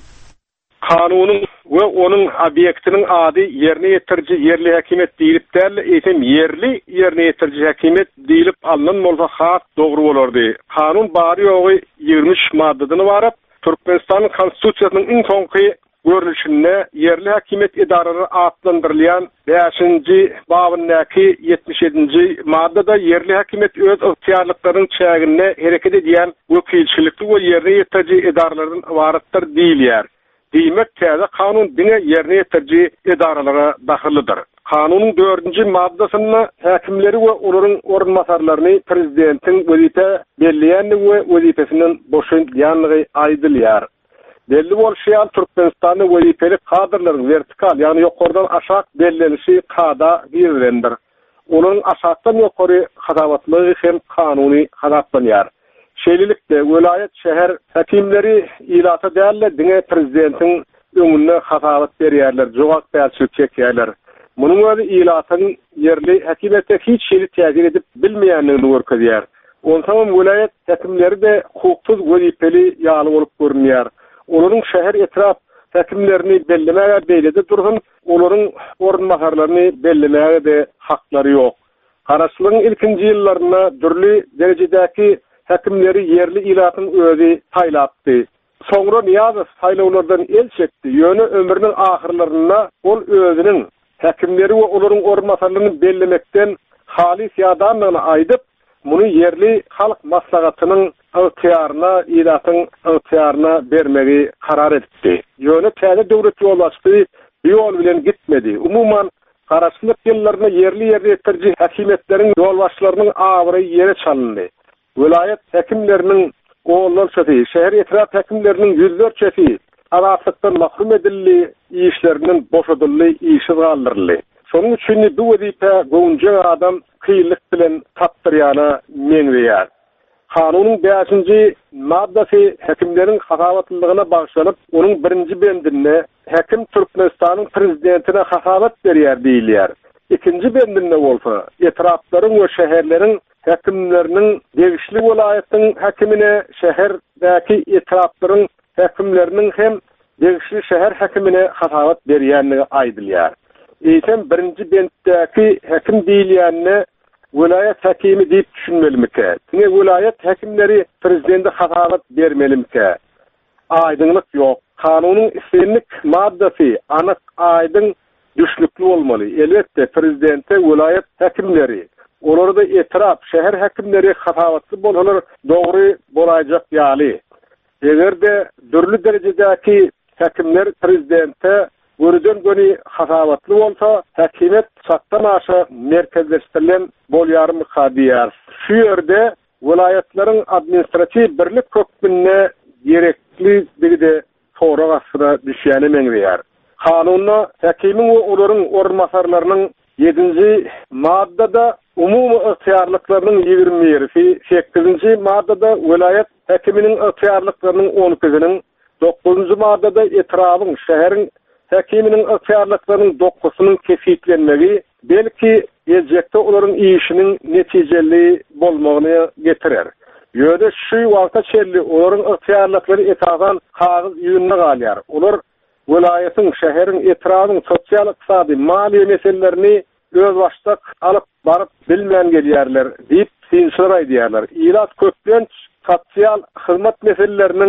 Kanunun ve onun obyektinin adı yerine yetirci yerli hakimet deyilip derli, etem yerli yerine yetirci hakimet deyilip alınan bolsa hat doğru olardı. Kanun bari yoğu yigirme üç maddedyny barap, Türkmenistan'ın konstitusiýasynyň iň soňky görünüşinde yerli hakimet idaralary adlandyrylýan beşinji babyndaky yetmiş yedinji maddada yerli hakimet öz ıhtiyarlıklaryň çägine hereket edýän wekilçilikli we yerine yetirci idaralaryň waratdyr diýilýär. Diýmek täze kanun diňe ýerine ýetirji idaralara dahildir. Kanunun dördüncü maddasynda häkimleri we olaryň ornmasarlaryny prezidentiň wezipe belleýänligi we wezipesinden boşanýanlygy aýdylýar. Belli bolşýan Türkmenistanyň wezipeli kadrlaryň vertikal, ýani ýokardan aşak bellenişi kada birilendir. Onun aşakdan ýokary hazawatlygy hem kanuny hazaplanýar. Şeýlelikde welaýet şäher häkimleri ilata dälle diňe prezidentiň öňünde hazawat berýärler, jogap berýärler, çekýärler. Munyň öňünde ilatyň yerli häkimetde hiç şeýle täzir edip bilmeýänligini görkezýär. Onsoň welaýet häkimleri de hukuksuz wezipeli ýaly bolup görünýär. Olaryň şäher etraf häkimlerini bellemäge beýlede dursun, olaryň ornmasarlaryny bellemäge de haklary ýok. Garaşlygyň ilkinji ýyllaryna dürli derejedäki häkimleri yerli ilatyň özi taýlapdy. Soňra niýazy saýlawlardan el çekdi. Ýöne ömrüniň ahyrlaryna ol özüniň häkimleri we olaryň ornmasarlaryny bellemekden halis ýadanlygyny aýdyp, muny yerli halk maslahatynyň ygtyýaryna, ilatyň ygtyýaryna bermegi karar etdi. Ýöne täze döwlet ýol açdy, ýol bilen gitmedi. Umuman garaşlyk ýyllaryna yerli yerli ýetirji häkimetleriň ýol başlarynyň agyry ýere çalyndy. Vilayet hekimlerinin oğulları, şehir etraf hekimlerinin yüzlerçesi azatlıktan mahrum edilli, işlerinin boşadıllı, işi kaldırıllı. Sonun için bu vazife goňja adam kıyılık bilen tapdyrýana meňweýär. Kanunun beşinji maddasy hekimlerin hasawatlylığına bagşlanyp, onun birinji bendinde hekim Türkmenistanyň prezidentine hasawat berýär diýilýär. İkinji bendinde bolsa, etraflaryň we şäherleriň häkimleriniň degişli welaýatyň häkimine, şäherdäki etraflaryň häkimleriniň hem degişli şäher häkimine hasawat berýänligi aýdylýar. Eýsem birinji benddäki häkim diýilýänine welaýat häkimi diýip düşünmelimike. Tine welaýat häkimleri prezidente hasawat bermelimike. Aýdynlyk ýok. Kanunyň islenlik maddasy anyk aýdyň düşlükli bolmaly. Elbetde prezidente welaýat häkimleri Olarda etraf, şehir hekimleri hasawatly bolsalar dogry bolajak ýaly. Egerde dürli derejedäki hekimler prezidente görüden göni hasawatly bolsa, häkimet satdan aşa merkezleşdirilen bolýarmy hadiyar. Şu ýerde vilayetlaryň administrativ birlik kökünde gerekli digide tora gasyna düşýäni meňweýär. Kanunda häkimiň we olaryň ornmasarlarynyň yedinji maddada umumy ıhtiyarlıklarynyň ýigirme birisi, sekizinji maddada vilayet häkiminiň ıhtiyarlyklarynyň on ikisiniň, dokuzunji maddada etrawyň şäheriň häkiminiň ıhtiyarlyklarynyň dokusynyň kesitlenmegi, belki geljekde olaryň işiniň netijeli bolmagyny getirer. Ýöne şu wagtda çelli olaryň ıhtiyarlyklary etagan kagyz ýününe galýar. Olar vilayetin, şäheriň etrawyň sosial, ykdysady, maliýe meselelerini öz başdak alıp barıp bilmän gelýärler diýip sinçler aýdýarlar. Ilat köplenç sosial hyzmat meseleläriniň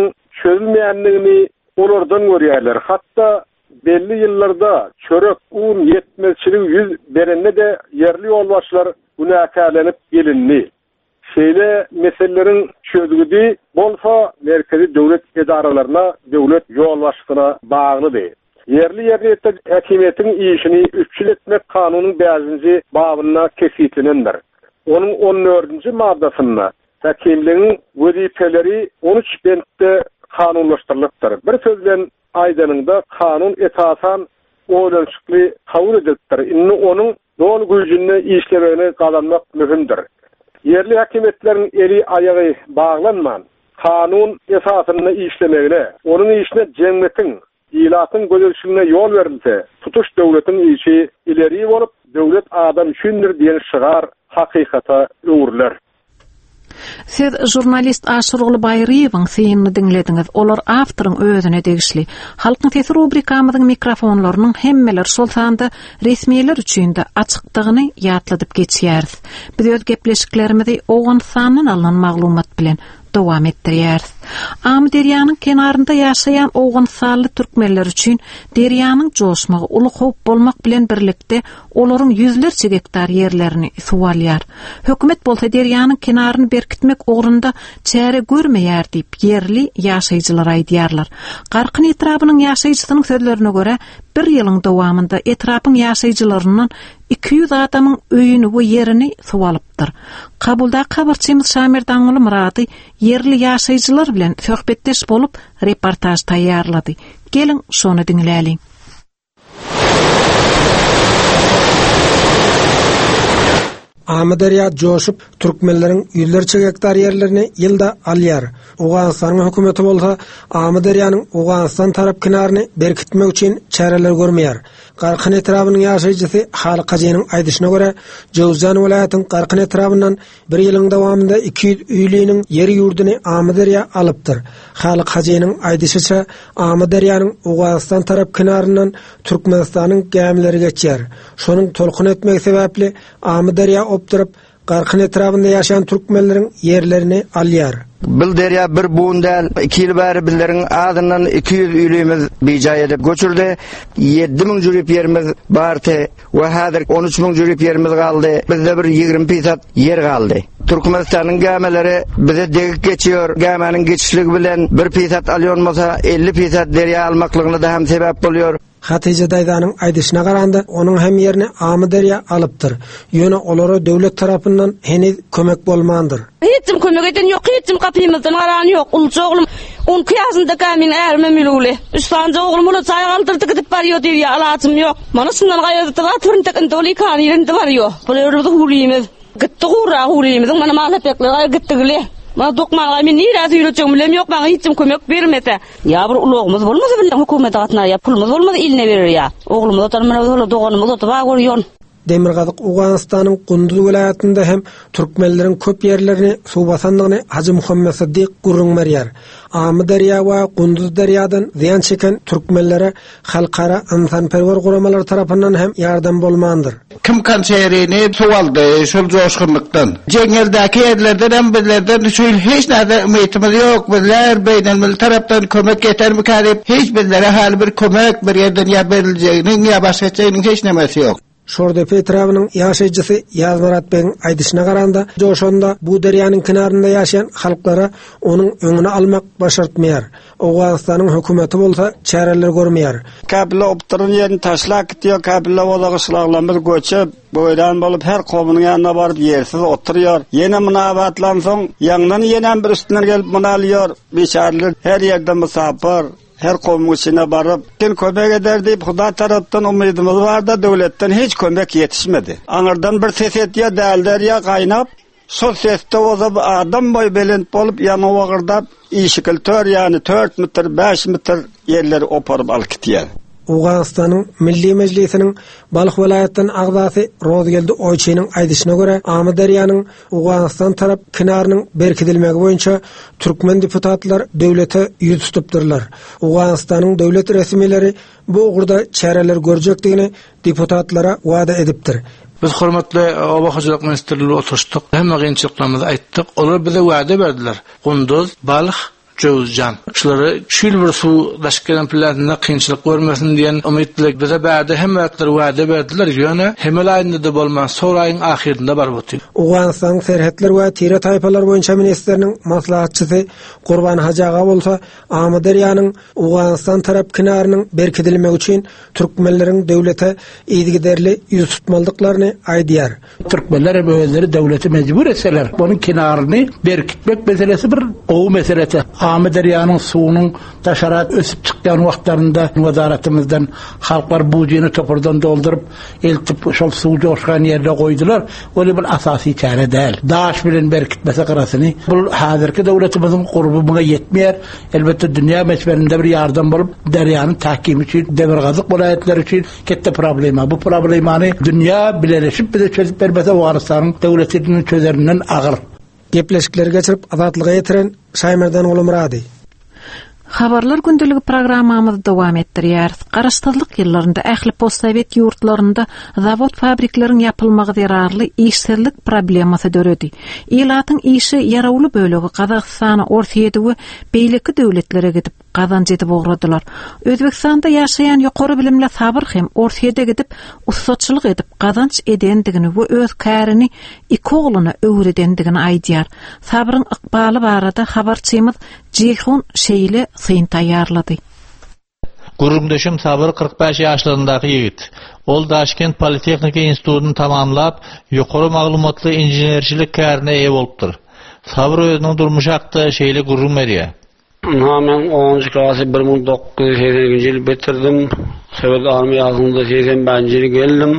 çözülmeyenligini olardan görýärler. Hatda belli yıllarda çörek, un yetmezçilik yüz berende de yerli yolbaşlar günäkälenip gelinni. Şeýle meselelerin çözgüdi bolsa merkezi döwlet edaralaryna, döwlet yolbaşlygyna baglydy. Yerli ýerde häkimetin işini üççül etmek kanunyň beşinji babyna kesitlenendir. Onun on dördünji maddasynda häkimligiň wezipeleri on üç bentde kanunlaşdyrylypdyr. Bir söz bilen aýdanynda kanun esasan oýlanşykly kabul edilipdir. Inni onun dol güýjüni işlemegine kazanmak mühimdir. Yerli häkimetleriň eli ayagy baglanman, kanun esasyny işlemegine, onun işine cemmetin, ilatın gözelşigine yol verilse, tutuş döwletiň işi ileri bolup, döwlet adam üçindir diýen şygar hakykata öwürler. Siz jurnalist Aşyrogly Baýryýewiň synyny dinlediňiz. Olar awtoryň özüne degişli. Halkyň sesi rubrikamyzyň mikrofonlarynyň hemmeler şol sanda resmiýetler üçin de açykdygyny ýatladyp geçýäris. Biz öz gepleşiklerimizi Owganystanyň alynan maglumat bilen dowam etdirýäris. Am derýanyň kenarynda ýaşaýan Owganystanly türkmenler üçin derýanyň joşmagy uly hop bolmak bilen birlikde olaryň yüzlerçe hektar ýerlerini suwalýar. Hökümet bolsa derýanyň kenaryny berkitmek ugrunda çäre görmeýär diýip yerli ýaşaýjylar aýdýarlar. Garkyn etrabynyň ýaşaýjysynyň sözlerine görä bir ýylyň dowamında etrapyň ýaşaýjylarynyň iki yüz adamyň öýüni we ýerini suwalypdyr. Kabulda habarçymyz Şamir Daňly Murady yerli ýaşaýjylar bilen söhbetdeş bolup reportaj taýýarlady. Gelin şonu dinläýin. Amadarya joşup türkmenleriň ýüzlerçe hektar ýerlerini ýylda alýar. Owganystanyň hökümeti bolsa Amadarýanyň Owganystan tarap kynaryny berkitmek üçin çäreler görmeýär. Garkyn etrabynyň ýaşaýjysy Halyk Hajeňyň aýdyşyna görä, Jowzan welaýatynyň garkyn etrabyndan bir ýylyň dowamında iki yüz üýlüniň ýeri ýurduny Amadarya alypdyr. Halyk Hajeňyň aýdyşyça Amadarýanyň Owganystan tarap kynaryndan Türkmenistanyň gämleri geçýär. Şonuň tolkun etmek sebäpli Amadarya opturup garkyn etrabynda ýaşaýan türkmenleriň ýerlerini alýar. Bil derya bir buğundal iki yıl bari billerin adından iki yüz üylüğümüz bicaý edip göçürdi. yedi min jürip yerimiz barty ve hadir on üç min jürip yerimiz kaldı. Bizde bir ýigirme pisat yer kaldı. Türkmenistanyň gämeleri bize degik geçiyor. Gämenin geçişligi bilen bir pisat alýanmasa elli pisat derya almaklygyna da hem sebäp bolýar. Hatice Daydanyň aýdyşyna garanda onuň hem ýerini Amadarya alypdyr. Ýöne olara döwlet tarapyndan heniz kömek bolmandyr. Hiçim kömek eden ýok, hiçim kapymyzdan garan ýok. Ulça oglum on kıyasında gamin erme milule. Üstanja oglum ulu çay galdyrdy gidip barýar diýär, alatym ýok. Mana şundan gaýadyp da türntek indoli kanyrynda barýar. Bular da hurýymiz. Gitdi gura hurýymiz. Mana malapekle gitdigile. Ma dokmaga men nirasy ýürejek bilem ýok, maňa hiçim kömek bermese. Ya bir ulugymyz bolmasa bilen hökümet gatnaýar, ya pulymyz bolmasa iline berer ya. Oglumyz otar mana böyle doganymyz otar görýän. Demirgazyk Owganystanyň Gunduz welaýatynda hem türkmenleriň köp ýerlerini suw basandygyny Haji Muhammed Siddiq gurrunmarýar. Amadarya we Gunduz daryadan ziyan çeken türkmenlere halkara insanperwer guramalar tarapyndan hem ýardam bolmandyr. Kim kançerini suwaldy şol joşgynlykdan. Jeňeldäki ýerlerden hem bizlerden şol hiç näde umytymyz ýok. Bizler beýnelmilli tarapdan kömek getermik diýip hiç bizlere hal bir kömek bir ýerden ýa beriljegiň ýa başga çeýniň hiç nämesi ýok. Şordepe etrabynyň ýaşaýjysy Ýazmarat Beyň aýdyşyna garanda joşonda bu derýanyň kynarynda ýaşaýan halklara onuň öňüne almak başartmaýar. Owganystanyň hökümeti bolsa çäreler görmeýär. Kabila opturun ýerini taşlak diýär, kabila olagy şylaglanmaz göçüp, boýdan bolup her gowunyň ýanyna baryp ýersiz oturýar. Ýene munabatlan soň ýaňdan ýene bir üstüne gelip munalýar. Beşarlyk her ýerde musapir. Her komşuna barıp din kömek eder diýip Huda tarapdan umydymyz bar da döwletden hiç kömek ýetişmedi. Aňardan bir ses etýär, dälder ýa gaýnap, şol sesde ozap adam boy belent bolup ýama wagırdap işikil tör ýani dört metr beş metr ýerleri oparyp alyp gitýär. Owganystanyň Milli Mejlisiniň Balyk welaýatynyň agzasy Rozgeldi Oýçynyň aýdyşyna görä, Amadarýanyň Owganystan tarap kynarynyň berkidilmegi boýunça türkmen deputatlar döwlete ýüz tutupdyrlar. Owganystanyň döwlet resmiýetleri bu ugurda çäreler görjekdigini deputatlara wada edipdir. Biz hormatly Obakyjylyk ministrligi oturşdyk. Hemme gynçylyklarymyzy aýtdyk. Olar bize wada berdiler. Gunduz, Balyk, Jowuzjan. Şulary şül bir suw daşkelen planına kynçylyk görmesin diýen umytlyk bize bäde hem wagtlar wada berdiler. Ýöne hemel aýynda da bolman sonra aýyň ahirinde bar boty. Uganstan serhetler we tire taýpalar boýunça ministriniň maslahatçysy Gurban Hajaga bolsa, Amaderyanyň Uganstan tarap kinarynyň berkidilmegi üçin türkmenleriň döwlete ýygyderli ýüz tutmaldyklaryny aýdýar. Türkmenler öýleri döwleti mecbur etseler, bunun kinaryny berkitmek meselesi bir o meselesi. Amaderyanyň suwunyň taşarat ösüp çykýan wagtlarynda wezaratimizden halklar bu jyny topurdan doldurup eltip şol suw joşgan ýerde goýdular. Öyle bir asasy çare däl. Daş bilen berkitmese garasyny bu hazırki döwletimiziň gurbubyna ýetmeýär. Elbetde dünýä meçberinde bir ýardam bolup derýanyň tahkimi üçin, Demirgazyk welaýetleri üçin ketdi problema. Bu problemany dünýä bileşip bize çözüp bermese Wagystanyň döwletiniň çözerinden agyr. Gepleşikleri geçirip azatlyga ýetiren Şaýmerdan Ulumrady. Habarlar gündüligi programmamyzy dowam etdirýär. Garaşdyrlyk ýyllarynda ähli postsovet ýurtlarynda zawod fabrikleriň ýapylmagy derarly işsizlik problemasy döredi. Ýylatyň işi ýarawly bölegi Gazagstana ortaýedeги beýleki döwletlere gidip gazanç edip ogradylar. Özbekistanda ýaşaýan ýokary bilimli sabır hem ortaýede gidip ustaçylyk edip gazanç edendigini we öz kärini iki ogluny öwredendigini aýdýar. Sabyryň ykbaly barada habarçymyz Ceyhun Şeýle syn taýýarlady. Gurumdaşym Sabır kırk beş ýaşlaryndaky ýigit. Ol Daşkent Politehnika institutyny tamamlap, ýokary maglumatly injenerçilik kärini eýe bolupdyr. Sabır özüniň durmuş hakda şeýle gurum berýär. Ha, men onuncu klasy bir ming dokuz yüz seksenkinji ýyly bitirdim. Sovet armiýasynda seksen beşinji ýyly geldim.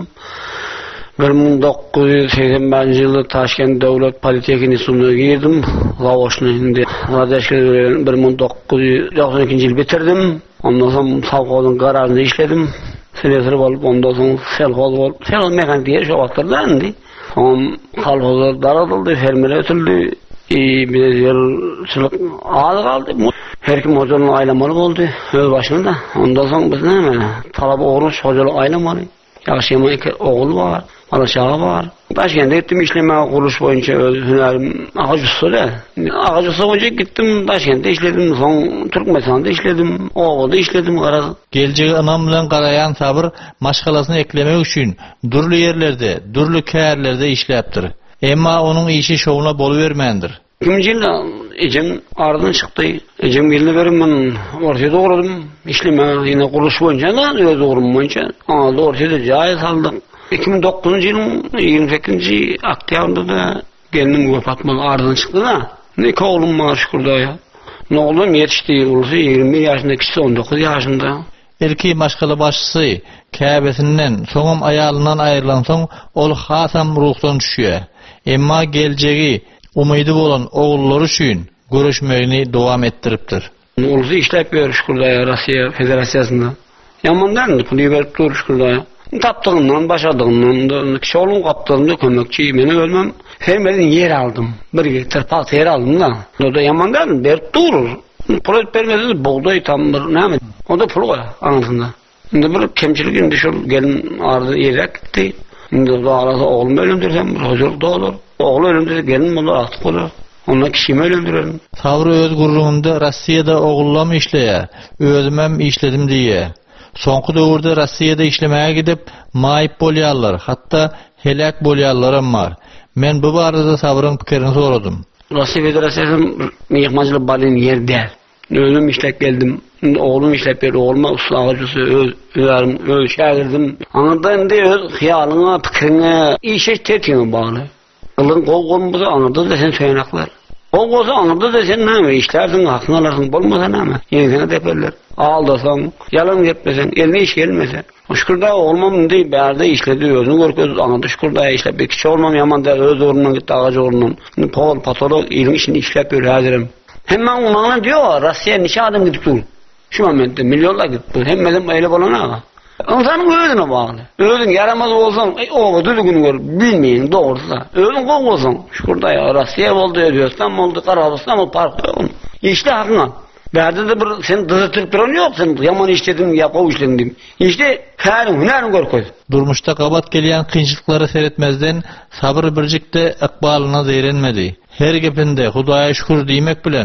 bir ming dokuz yüz seksen beşinji ýyly Taşkent Döwlet Politehnika institutyna girdim. Lawoşny indi. Radyaşky bir ming dokuz yüz doksan ikinji ýyly bitirdim. Ondan soň savgozyň garażynda işledim. Selektor bolup, ondan soň selhoz bolup, selhoz mekanik diýer şu wagtlarda indi. Soň halhozlar daradyldy, fermere ötüldi. Bir ýerçilik aly galdy. Her kim hojalyk aýlamaly boldy, öz başynda. Ondan soň biz näme? Talap ogruş hojalyk aýlamaly. Ýaşaýan iki ogul bar, alaşağı bar. Taşkentde gittim işlemäge guruluş boýunça öz hünerim agajysy. Agajysy boýunça gittim Taşkentde işledim, soň Türkmenistanda işledim, Ogulda işledim garaz. Geljegi anam bilen garayan Sabır maşgalasyny eklemek üçin durly ýerlerde, durly kärlerde işläpdir. Emma onuň işi şowuna boluvermendir. ikinji ýylda ejem aradan çykdy. Ejem geldi berim men ortaýda ogradym. İşlemäge ýene guruluş boýunça da öz ogrum boýunça. Alda ortaýda jaý saldyk. iki ming dokuzuncu ýylyň ýygrimi sekizinji oktýabrynda da geldim wefat boldy, aradan çykdy da. Ne oglum bar şükürdaýa. Oglum ýetişdi, ulsy ýygrimi ýaşynda, kişi on dokuz ýaşynda. Erki maşgala başçysy käbesinden, soňam aýalyndan aýrylan soň ol hasam ruhdan düşýär. Emma geljegi umydy bolan ogullary üçin görüşmegini dowam etdiripdir. Ulsy işläp ber şükürdaýa Russiýa Federasiýasynda. Ýamandan puly berip dur şükürdaýa. Tapdığımdan, başadığımdan, kişi oğlum kaptığımda kömekçi, meni ölmem. Fermerden yer aldım. Bir tırpak yer aldım da. O da yaman derdim, berip durur. Pul vermedi, buğday tam bir ne? O da pul koy anasında. Şimdi bir kemçilik indi şu gelin arada yerek gitti. Şimdi o da arada oğlum ölümdürsem, çocuk da olur. Oğlu ölümdürse gelin olur, artık olur. Onunla kişimi ölümdürelim. Sabır öz gurrunda Rossiyada oğullam işleye, özümem işledim diye. Soňky döwürde Rossiýada işlemäge gidip maýyp bolýarlar, hatda helak bolýarlar bar. Men bu barada Sabyryň pikirini soradym. Rossiýa Federasiýasynyň mehmançylyk balyn ýerde. Özüm işlep geldim. Oğlum işlep berdi. Oğluma ustaçysy, öz öýarim, öz şagirdim. Anada indi öz hyýalyňa, pikiriňe, işe tetýän bagly. Gylyn gowgolmyzy anada da sen söýnekler. O goza anada da sen näme işlersiň, hakyny alarsyň, bolmasa näme? Ýene deperler. Aldasan, yalan gitmesen, eline iş gelmese. Şükürda olmam diye berde işledi, özünü görköz, anladı şükürda işlep. Bir kişi olmam yaman da öz orundan gitti, ağacı orundan. Pol, patolog, ilmi işini işlep böyle hazırım. Hemen onlarla diyor, Rossiya nişe adam gidip dur. Şu momentte milyonlar gidip dur. Hemen öyle bolana ağa. İnsanın özüne bağlı. Özün yaramaz olsan, o düzgün gör, bilmeyin doğrusu da. Özün kol olsan, şükürda ya, Rossiya oldu, Özbekistan oldu, Karabistan oldu, park oldu. İşte hakkına. Berde de bir sen dızıtırıp bir onu yok, sen yaman işledin, yapav işledin diyeyim. İşte fərin, hünerin görköz. Durmuşda qabat gelýän kynçylykları seretmezden Sabır birjikde ykbalyna zeýrenmedi. Her gepinde Hudaýa şükür diýmek bilen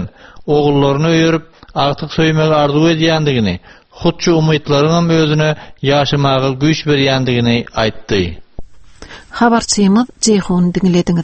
oğullaryny öýürüp agtyk söýmegi arzu edýändigini, hutçu umytlarynyň özüne ýaşamagy güýç berýändigini aýtdy. Habarçymyz Jehon dinlediňiz.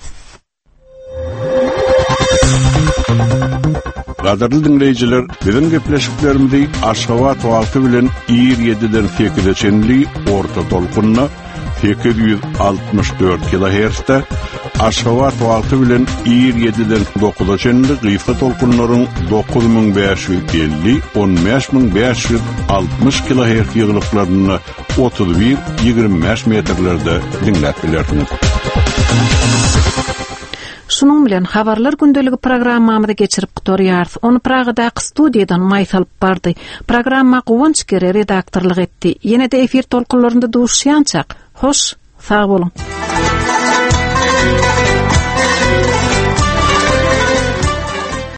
Gadarly dinleýijiler, biziň gepleşiklerimizi Aşgabat wagty bilen ýygy ýediden sekize çenli orta dolkunna sekiz yüz altmış dört kilohertz'te, Aşgabat wagty bilen ýygy ýediden dokuza çenli gyfa dolkunlaryň dokuz ming beş yüz elli - on beş ming beş yüz altmış kilohertz ýygylyklaryny otuz bir - ýygrimi beş metrlerde dinläp bilersiňiz. Şunun bilen habarlar gündeligi programmamyzda geçirip gutorýarys. Onu Pragadaky studiýadan maýsalyp bardy. Programma Gowunç Gere redaktorlyk etdi. Ýene-de efir tolkunlarynda duşýançak. Hoş, sag bolun.